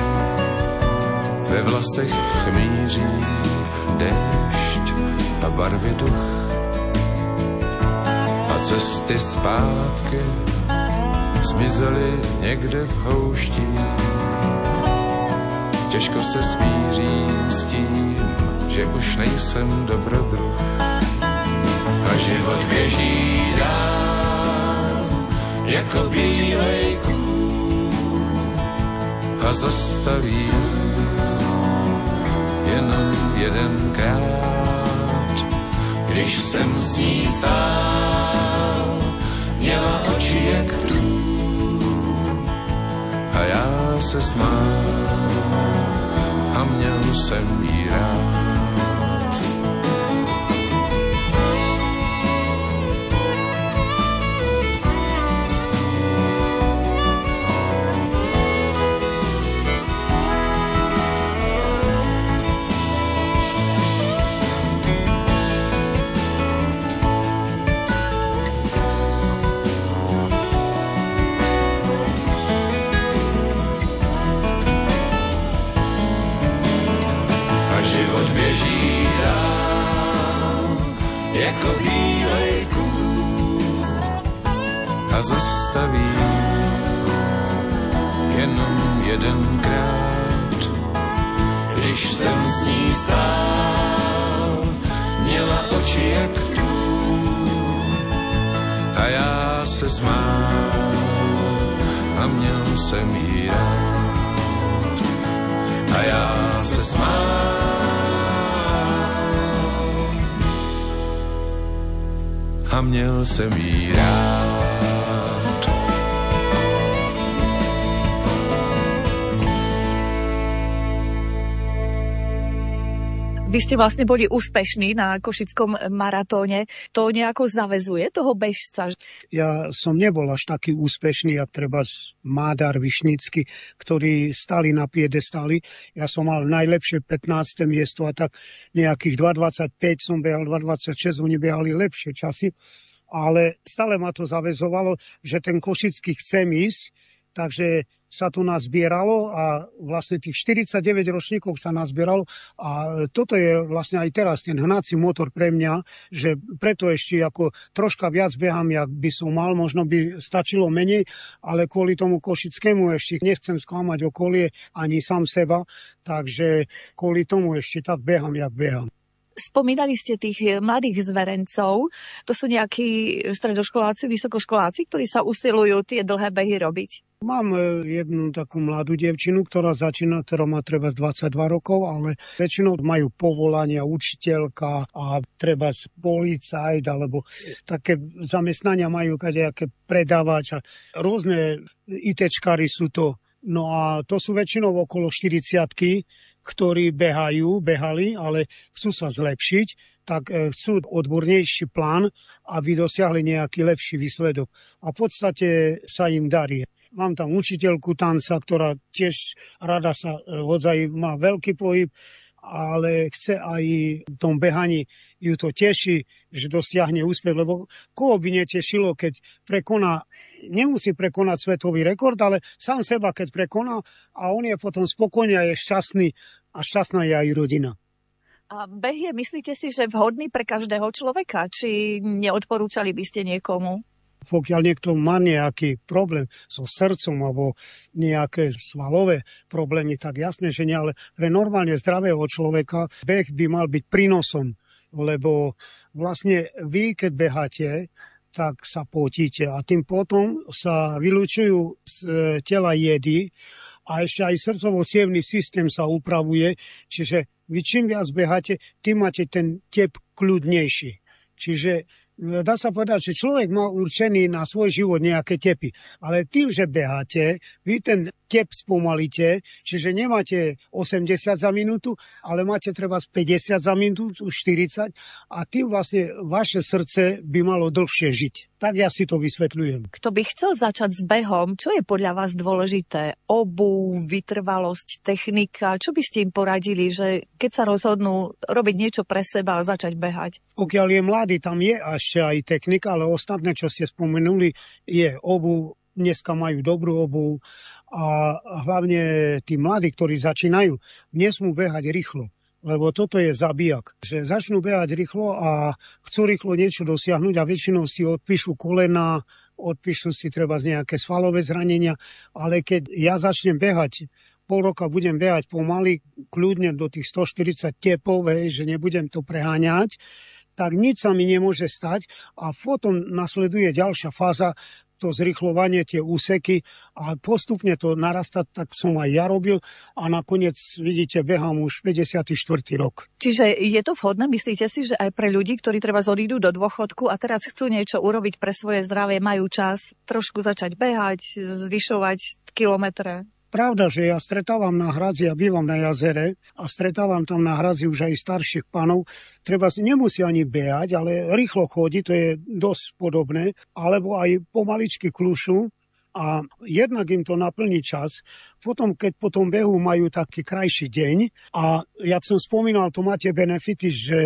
ve vlasech chmíří déšť a barvy duch. A a cesty zpátky zmizely někde v houští. Těžko se smířím s tím, že už nejsem dobrodruh a život běží dál jako bílej kůl a zastaví jenom jedenkrát, když jsem s ní stál, měla oči jak trůn a já se smál a měl jsem jí rád. Jako bílej kůl a zastaví jenom jedenkrát, když jsem s ní stál, měla oči jak trůn a já se smál a měl jsem jí rád a já se smál a měl jsem jí rád. Vy ste vlastne boli úspešní na košickom maratóne. To nejako zaväzuje toho bežca? Ja som nebol až taký úspešný, jak treba Mádar, Višnický, ktorí stali na piedestáli. Ja som mal najlepšie 15. miesto a tak nejakých 2,25 som behal, 2,26, oni behali lepšie časy. Ale stále ma to zaväzovalo, že ten Košický chcem ísť, takže sa tu nazbieralo a vlastne tých 49 ročníkov sa nazbieralo a toto je vlastne aj teraz ten hnací motor pre mňa, že preto ešte ako troška viac behám, jak by som mal, možno by stačilo menej, ale kvôli tomu Košickému ešte nechcem sklamať okolie ani sám seba, takže kvôli tomu ešte tak behám, jak behám. Spomínali ste tých mladých zverencov, to sú nejakí stredoškoláci, vysokoškoláci, ktorí sa usilujú tie dlhé behy robiť? Mám jednu takú mladú dievčinu, ktorá začína, ktorá má treba 22 rokov, ale väčšinou majú povolania učiteľka a treba policajt, alebo také zamestnania majú kadejaké predávač a rôzne ITčkári sú to. No a to sú väčšinou okolo 40-ky, ktorí behali, ale chcú sa zlepšiť, tak chcú odbornejší plán, aby dosiahli nejaký lepší výsledok. A v podstate sa im darí. Mám tam učiteľku tanca, ktorá tiež rada sa hodzaj má veľký pohyb, ale chce aj v tom behaní, ju to teší, že dosiahne úspech, lebo koho by netešilo, keď nemusí prekonať svetový rekord, ale sám seba, keď prekoná a on je potom spokojný a je šťastný a šťastná je aj rodina. A beh je, myslíte si, že vhodný pre každého človeka? Či neodporúčali by ste niekomu? Pokiaľ niekto má nejaký problém so srdcom alebo nejaké svalové problémy, tak jasne, že nie, ale pre normálne zdravého človeka beh by mal byť prínosom, lebo vlastne vy, keď beháte, tak sa potíte a tým potom sa vylučujú z tela jedy a ešte aj srdcovo-cievny systém sa upravuje, čiže vy čím viac beháte, tým máte ten tep kľudnejší. Čiže dá sa povedať, že človek má určený na svoj život nejaké tepy. Ale tým, že beháte, vy ten tep spomalíte, čiže nemáte 80 za minútu, ale máte treba 50 za minútu, 40 a tým vlastne vaše srdce by malo dlhšie žiť. Tak ja si to vysvetľujem. Kto by chcel začať s behom, čo je podľa vás dôležité? Obuv, vytrvalosť, technika? Čo by ste im poradili, že keď sa rozhodnú robiť niečo pre seba a začať behať? Pokiaľ je mladý, tam je ešte aj technika, ale ostatné, čo ste spomenuli, je obuv. Dneska majú dobrú obuv a hlavne tí mladí, ktorí začínajú, nesmú behať rýchlo, lebo toto je zabijak. Že začnú behať rýchlo a chcú rýchlo niečo dosiahnuť a väčšinou si odpíšu kolena, odpíšu si treba z nejaké svalové zranenia, ale keď ja začnem behať, pol roka budem behať pomaly, kľudne do tých 140 tepov, že nebudem to preháňať, tak nič sa mi nemôže stať a potom nasleduje ďalšia fáza, to zrýchlovanie, tie úseky a postupne to narastá, tak som aj ja robil a nakoniec, vidíte, behám už 54. rok. Čiže je to vhodné, myslíte si, že aj pre ľudí, ktorí treba odídu do dôchodku a teraz chcú niečo urobiť pre svoje zdravie, majú čas trošku začať behať, zvyšovať kilometre? Pravda, že ja stretávam na hradzi, ja bývam na jazere a stretávam tam na hradzi už aj starších panov. Treba nemusí ani behať, ale rýchlo chodí, to je dosť podobné, alebo aj pomaličky klušu a jednak im to naplní čas. Potom, keď po tom behu majú taký krajší deň a jak som spomínal, to máte benefity, že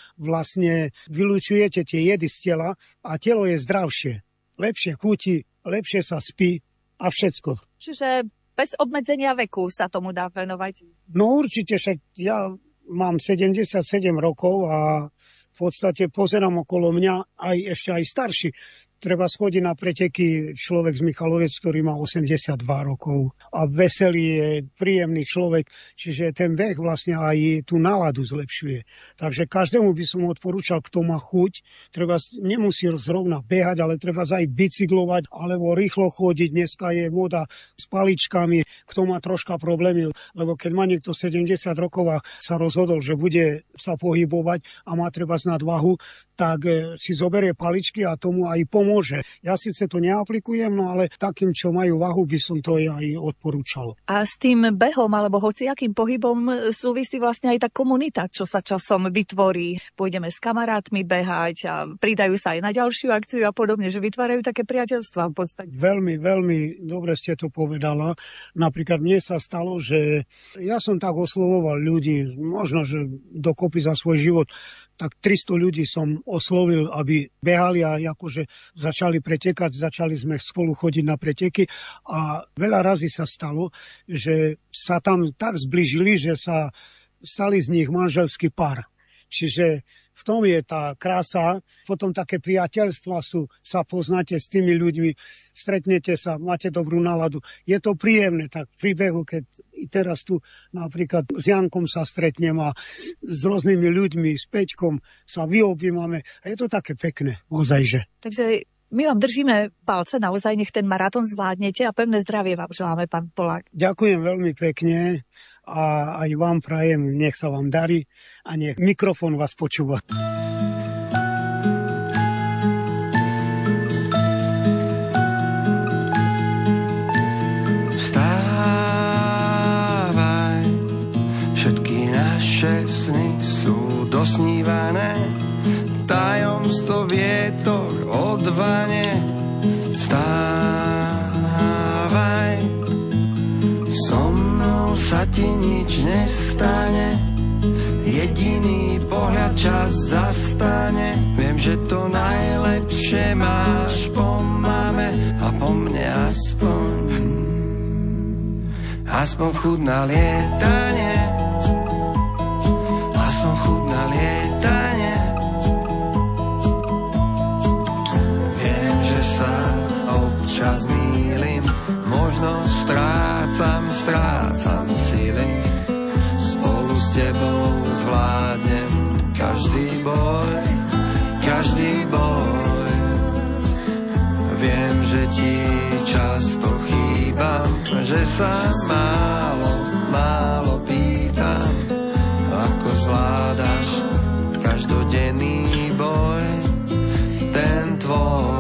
vlastne vylučujete tie jedy z tela a telo je zdravšie. Lepšie chutí, lepšie sa spí a všetko. Čiže bez obmedzenia veku sa tomu dá venovať? No určite, však ja mám 77 rokov a v podstate pozerám okolo mňa ešte aj starší. Treba schodiť na preteky človek z Michalovec, ktorý má 82 rokov a veselý je, príjemný človek, čiže ten beh vlastne aj tú náladu zlepšuje. Takže každému by som odporúčal, kto má chuť, treba nemusí zrovna behať, ale treba aj bicyklovať alebo rýchlo chodiť. Dneska je moda s paličkami, kto má troška problémy, lebo keď má niekto 70 rokov a sa rozhodol, že bude sa pohybovať a má treba nadváhu, tak si zoberie paličky a tomu aj pomôže. Ja síce to neaplikujem, no ale takým, čo majú váhu, by som to aj odporúčal. A s tým behom alebo hociakým pohybom súvisí vlastne aj tá komunita, čo sa časom vytvorí. Pôjdeme s kamarátmi behať a pridajú sa aj na ďalšiu akciu a podobne, že vytvárajú také priateľstvá v podstate. Veľmi, veľmi dobre ste to povedala. Napríklad mne sa stalo, že ja som tak oslovoval ľudí, možno, že dokopy za svoj život tak 300 ľudí som oslovil, aby behali a akože začali pretekať, začali sme spolu chodiť na preteky a veľa razy sa stalo, že sa tam tak zbližili, že sa stali z nich manželský pár. Čiže v tom je tá krása, potom také priateľstva sú, sa poznáte s tými ľuďmi, stretnete sa, máte dobrú náladu. Je to príjemné, tak pri behu, keď teraz tu napríklad s Jankom sa stretnem a s rôznymi ľuďmi, s Peťkom sa vyobjímame a je to také pekné, ozajže. Takže my vám držíme palce, naozaj nech ten maratón zvládnete a pevné zdravie vám želáme, pán Polák. Ďakujem veľmi pekne. A aj vám prajem, nech sa vám darí a nech mikrofón vás počúva. Vstávaj, všetky naše sny sú dosnívané, tajomstvo vietor odvane. Vstávaj, so mnou sa ti nič nestane, jediný pohľad čas zastane. Viem, že to najlepšie máš po mame a po mne aspoň chuť na lietanie, aspoň chuť na lietanie. Viem, že sa občas mýlim, možno strácam sily. Spolu s tebou zvládnem každý boj. Viem, že ti často chýbam, že sa málo pýtam, ako zvládaš každodenný boj, ten tvoj.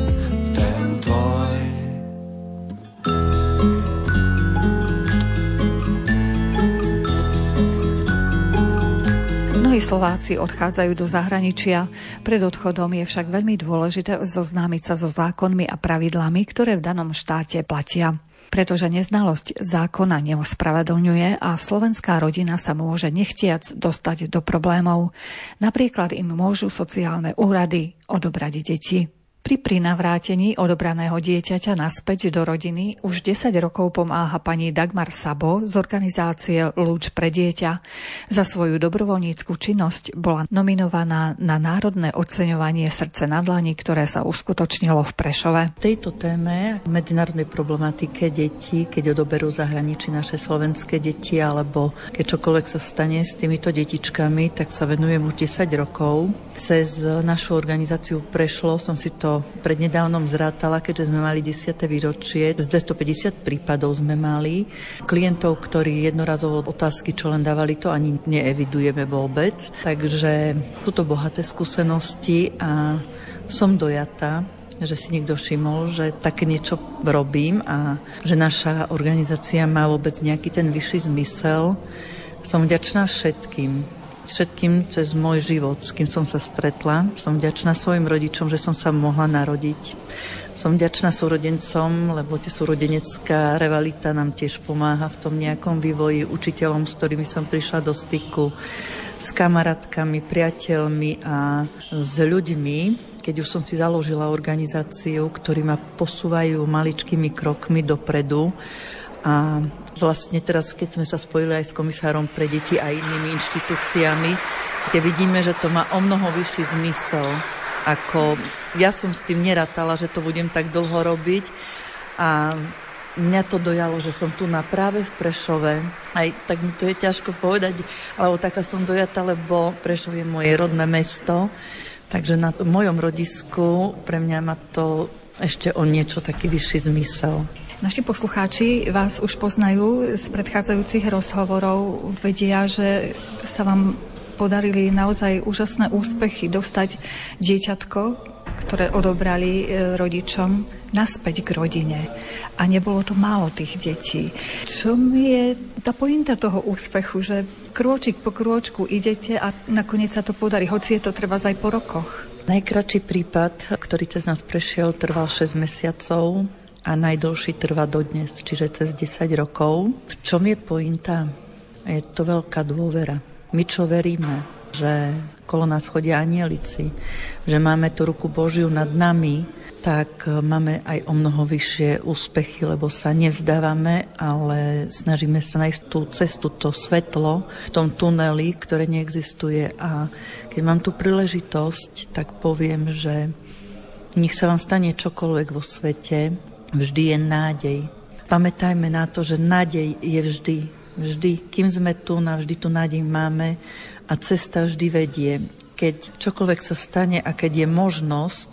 Mnohí Slováci odchádzajú do zahraničia. Pred odchodom je však veľmi dôležité zoznámiť sa so zákonmi a pravidlami, ktoré v danom štáte platia. Pretože neznalosť zákona neospravedlňuje a slovenská rodina sa môže nechtiac dostať do problémov. Napríklad im môžu sociálne úrady odobrať deti. Pri prinavrátení odobraného dieťaťa naspäť do rodiny už 10 rokov pomáha pani Dagmar Sabo z organizácie Lúč pre dieťa. Za svoju dobrovoľnícku činnosť bola nominovaná na národné oceňovanie Srdce na dlani, ktoré sa uskutočnilo v Prešove. V tejto téme medzinárodnej problematike detí, keď odoberú zahraničí naše slovenské deti, alebo keď čokoľvek sa stane s týmito detičkami, tak sa venujem už 10 rokov. Cez našu organizáciu Prešlo som si to prednedávnom zrátala, keďže sme mali 10. výročie. Z 250 prípadov sme mali. Klientov, ktorí jednorazovo otázky, čo len dávali, to ani neevidujeme vôbec. Takže sú to bohaté skúsenosti a som dojatá, že si niekto všimol, že také niečo robím a že naša organizácia má vôbec nejaký ten vyšší zmysel. Som vďačná všetkým cez môj život, s kým som sa stretla. Som vďačná svojim rodičom, že som sa mohla narodiť. Som vďačná súrodencom, lebo tie súrodenecká rivalita nám tiež pomáha v tom nejakom vývoji, učiteľom, s ktorými som prišla do styku, s kamarátkami, priateľmi a s ľuďmi, keď už som si založila organizáciu, ktorí ma posúvajú maličkými krokmi dopredu. A vlastne teraz, keď sme sa spojili aj s komisárom pre deti a inými inštitúciami, kde vidíme, že to má o mnoho vyšší zmysel, ako ja som s tým nerátala, že to budem tak dlho robiť. A mňa to dojalo, že som tu práve v Prešove. Aj tak mi to je ťažko povedať, alebo taká som dojata, lebo Prešov je moje rodné mesto. Takže na mojom rodisku pre mňa má to ešte o niečo taký vyšší zmysel. Naši poslucháči vás už poznajú z predchádzajúcich rozhovorov, vedia, že sa vám podarili naozaj úžasné úspechy dostať dieťatko, ktoré odobrali rodičom, naspäť k rodine. A nebolo to málo tých detí. Čo je tá pointa toho úspechu, že krôčik po krôčku idete a nakoniec sa to podarí, hoci je to treba aj po rokoch? Najkratší prípad, ktorý cez nás prešiel, trval 6 mesiacov. A najdlhší trvá dodnes, čiže cez 10 rokov. V čom je pointa? Je to veľká dôvera. My čo veríme, že kolo nás chodia anielici, že máme tú ruku Božiu nad nami, tak máme aj o mnoho vyššie úspechy, lebo sa nevzdávame, ale snažíme sa nájsť tú cestu, to svetlo v tom tuneli, ktoré neexistuje. A keď mám tú príležitosť, tak poviem, že nech sa vám stane čokoľvek vo svete, vždy je nádej. Pamätajme na to, že nádej je vždy. Vždy, kým sme tu, navždy tú nádej máme a cesta vždy vedie. Keď čokoľvek sa stane a keď je možnosť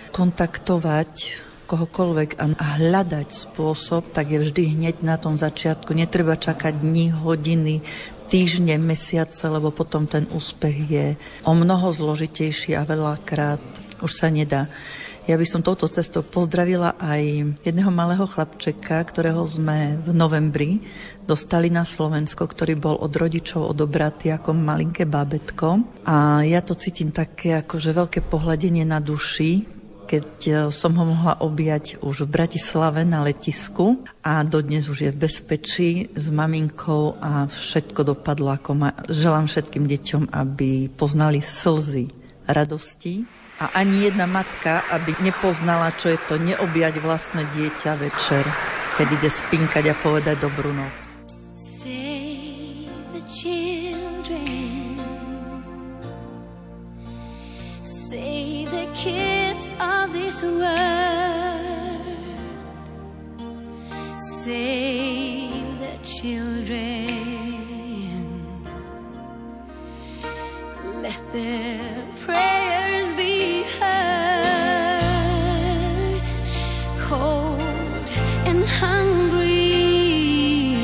kontaktovať kohokoľvek a hľadať spôsob, tak je vždy hneď na tom začiatku. Netreba čakať dni, hodiny, týždne, mesiace, lebo potom ten úspech je o mnoho zložitejší a veľakrát už sa nedá. Ja by som touto cestou pozdravila aj jedného malého chlapčeka, ktorého sme v novembri dostali na Slovensko, ktorý bol od rodičov odobratý ako malinké bábätko. A ja to cítim také akože veľké pohľadenie na duši, keď som ho mohla objať už v Bratislave na letisku a dodnes už je v bezpečí s maminkou a všetko dopadlo, ako želám všetkým deťom, aby poznali slzy radosti. A ani jedna matka, aby nepoznala, čo je to neobjať vlastné dieťa večer, keď ide spinkať a povedať dobrú noc. Save the children, save the kids of this world, save the children, let their prayers be heard, cold and hungry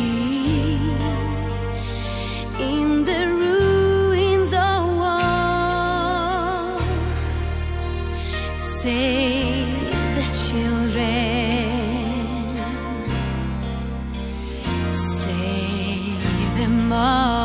in the ruins of war. Save the children, save them all.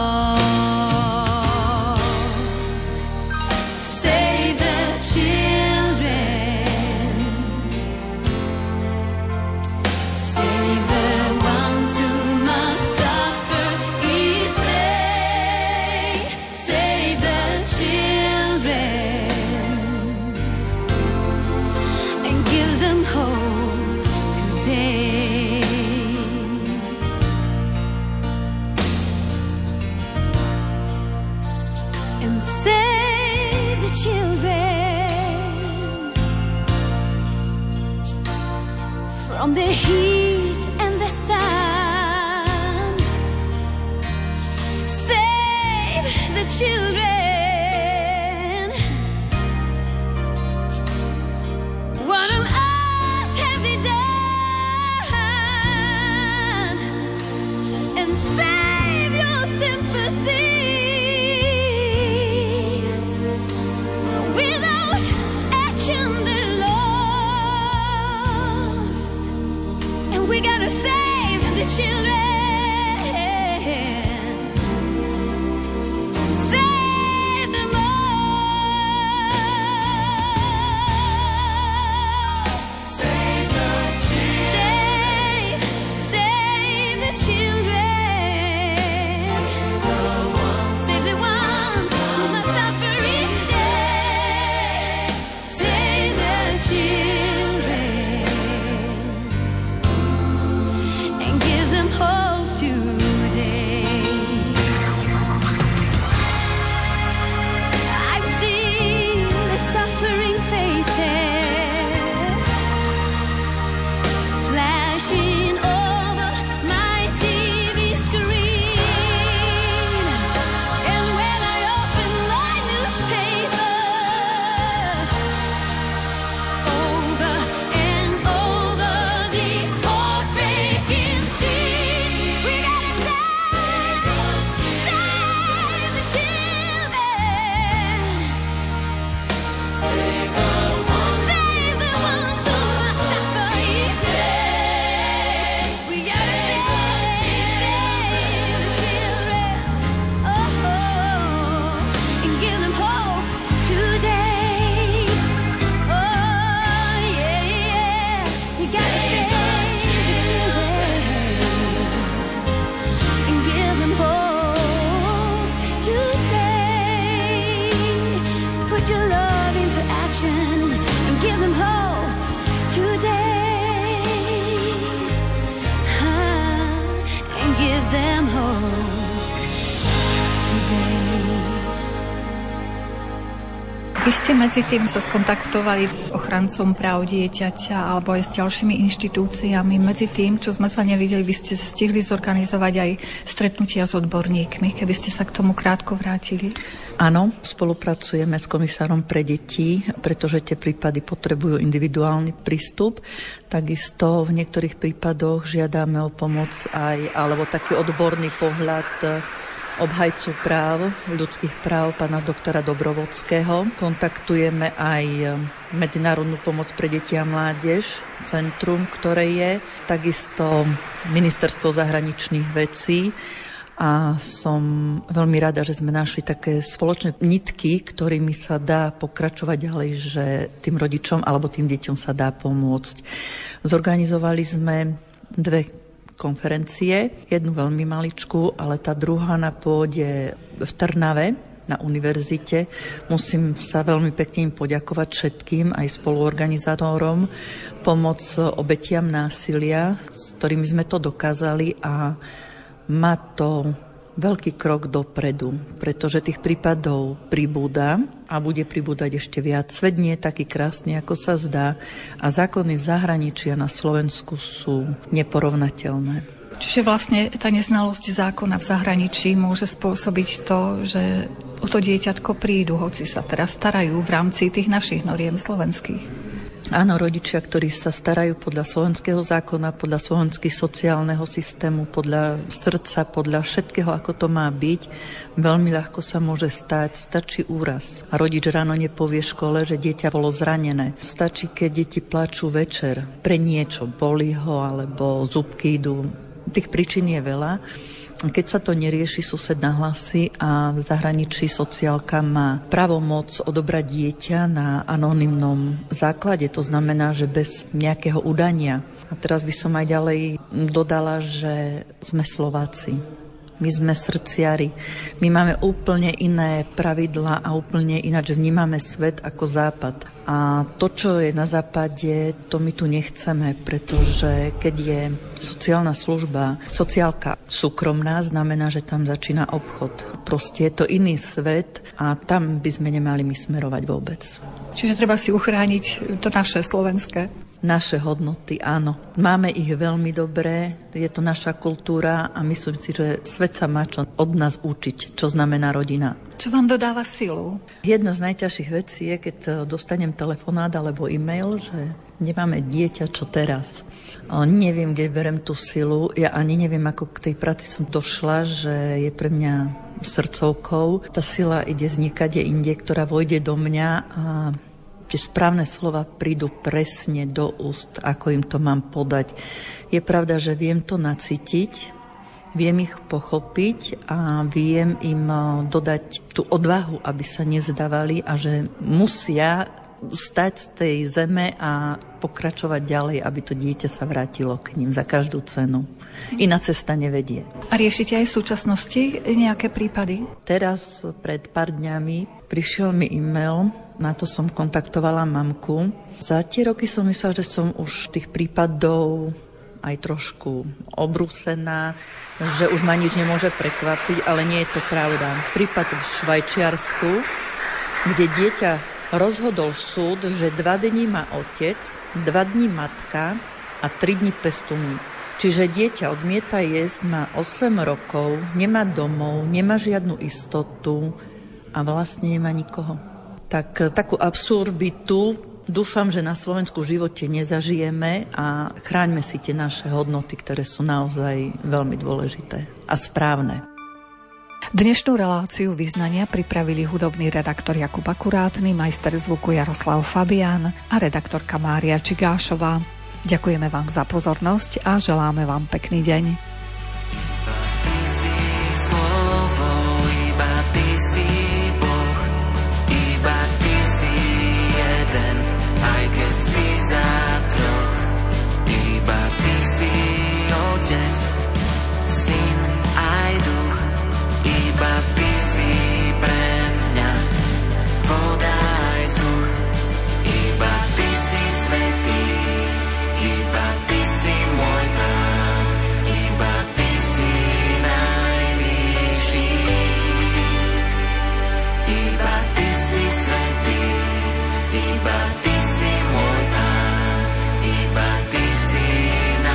from the heat and the sun. Save the children. What on earth have they done? And save your sympathy. Without action they're lost, and we gotta save the children. Save them all. Save the children. Save the children. Save the ones who must suffer each day. Save the children and give them hope today. I've seen the suffering faces flashing over my TV screen, and when I open my newspaper, over and over these heartbreaking scenes. We gotta save the children. Save the ones who must suffer each day. We gotta save the children. Oh, and give them hope today. Oh, yeah. We gotta save the children and give them hope today. Put your love into action and give them hope today. And give them hope today. Vy ste medzi tým sa skontaktovali s ochrancom práv dieťaťa alebo aj s ďalšími inštitúciami. Medzi tým, čo sme sa nevideli, vy ste stihli zorganizovať aj stretnutia s odborníkmi, keby ste sa k tomu krátko vrátili. Áno, spolupracujeme s komisárom pre deti, pretože tie prípady potrebujú individuálny prístup. Takisto v niektorých prípadoch žiadame o pomoc aj, alebo taký odborný pohľad obhajcu práv, ľudských práv, pána doktora Dobrovodského. Kontaktujeme aj Medzinárodnú pomoc pre deti a mládež, centrum, ktoré je, takisto Ministerstvo zahraničných vecí. A som veľmi rada, že sme našli také spoločné nitky, ktorými sa dá pokračovať ďalej, že tým rodičom alebo tým deťom sa dá pomôcť. Zorganizovali sme 2 konferencie, jednu veľmi maličku, ale tá druhá na pôde v Trnave na univerzite. Musím sa veľmi pekne poďakovať všetkým, aj spoluorganizátorom, pomoc obetiam násilia, s ktorými sme to dokázali, a má to veľký krok dopredu, pretože tých prípadov pribúda a bude pribúdať ešte viac. Svet nie je taký krásny, ako sa zdá, a zákony v zahraničí a na Slovensku sú neporovnateľné. Čiže vlastne tá neznalosť zákona v zahraničí môže spôsobiť to, že o to dieťatko prídu, hoci sa teraz starajú v rámci tých našich noriem slovenských. Áno, rodičia, ktorí sa starajú podľa slovenského zákona, podľa slovenského sociálneho systému, podľa srdca, podľa všetkého, ako to má byť, veľmi ľahko sa môže stať. Stačí úraz. A rodič ráno nepovie škole, že dieťa bolo zranené. Stačí, keď deti plačú večer pre niečo, bolí ho, alebo zúbky idú. Tých príčin je veľa. Keď sa to nerieši, sused nahlasí a v zahraničí sociálka má právomoc odobrať dieťa na anonymnom základe. To znamená, že bez nejakého udania. A teraz by som aj ďalej dodala, že sme Slováci. My sme srdciari. My máme úplne iné pravidlá a úplne ináč vnímame svet ako Západ. A to, čo je na Západe, to my tu nechceme, pretože keď je sociálna služba, sociálka súkromná, znamená, že tam začína obchod. Proste je to iný svet a tam by sme nemali my smerovať vôbec. Čiže treba si uchrániť to naše slovenské. Naše hodnoty, áno. Máme ich veľmi dobré, je to naša kultúra a myslím si, že svet sa má čo od nás učiť, čo znamená rodina. Čo vám dodáva silu? Jedna z najťažších vecí je, keď dostanem telefonát alebo e-mail, že nemáme dieťa, čo teraz. Neviem, kde berem tú silu. Ja ani neviem, ako k tej práci som došla, že je pre mňa srdcovkou. Tá sila ide z niekade inde, ktorá vojde do mňa a tie správne slova prídu presne do úst, ako im to mám podať. Je pravda, že viem to nacítiť, viem ich pochopiť a viem im dodať tú odvahu, aby sa nezdávali a že musia stať z tej zeme a pokračovať ďalej, aby to dieťa sa vrátilo k ním za každú cenu. Iná cesta nevedie. A riešite aj v súčasnosti nejaké prípady? Teraz, pred pár dňami, prišiel mi e-mail, na to som kontaktovala mamku. Za tie roky som myslela, že som už tých prípadov aj trošku obrúsená, že už ma nič nemôže prekvapiť, ale nie je to pravda. Prípad v Švajčiarsku, kde dieťa rozhodol súd, že 2 dní má otec, 2 dní matka a 3 dní pestúni. Čiže dieťa odmieta jesť, má 8 rokov, nemá domov, nemá žiadnu istotu a vlastne nemá nikoho. Tak takú absurditu dúfam, že na Slovensku v živote nezažijeme a chráňme si tie naše hodnoty, ktoré sú naozaj veľmi dôležité a správne. Dnešnú reláciu vyznania pripravili hudobný redaktor Jakub Akurátny, majster zvuku Jaroslav Fabián a redaktorka Mária Čigášová. Ďakujeme vám za pozornosť a želáme vám pekný deň. Ty si slovo, iba ty si Boh, iba ty si jeden, aj keď si za troch, iba ty si Otec, Syn aj Duch, iba ty si pre mňa voda aj vzduch, iba ty si svätý, iba ty si môj Pán, iba ty si najvyšší, iba ty si svätý, iba ty si môj Pán, iba ty si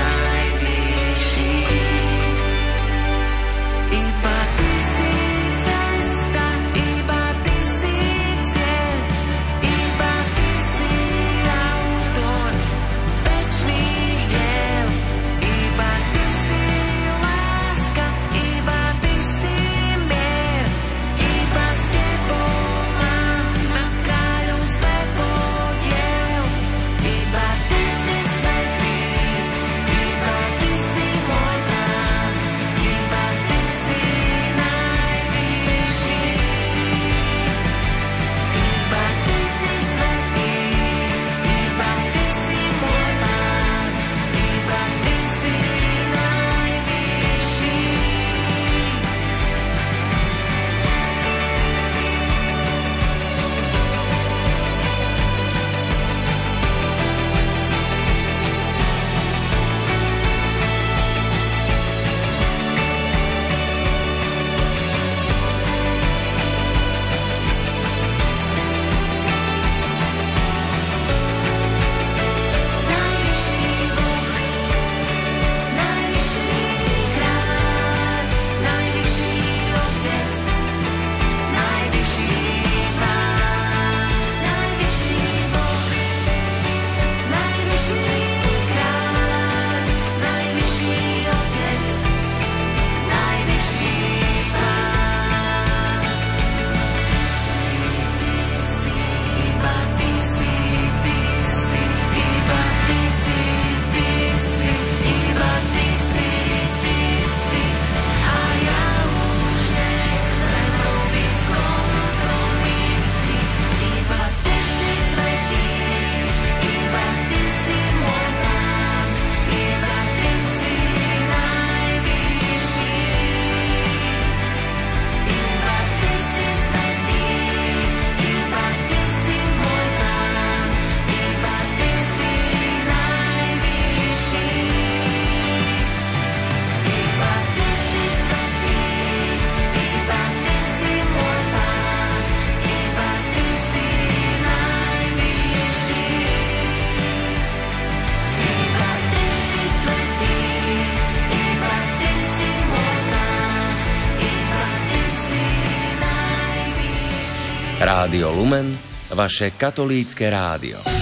najvyšší, iba ty si Rádio Lumen, vaše katolícke rádio.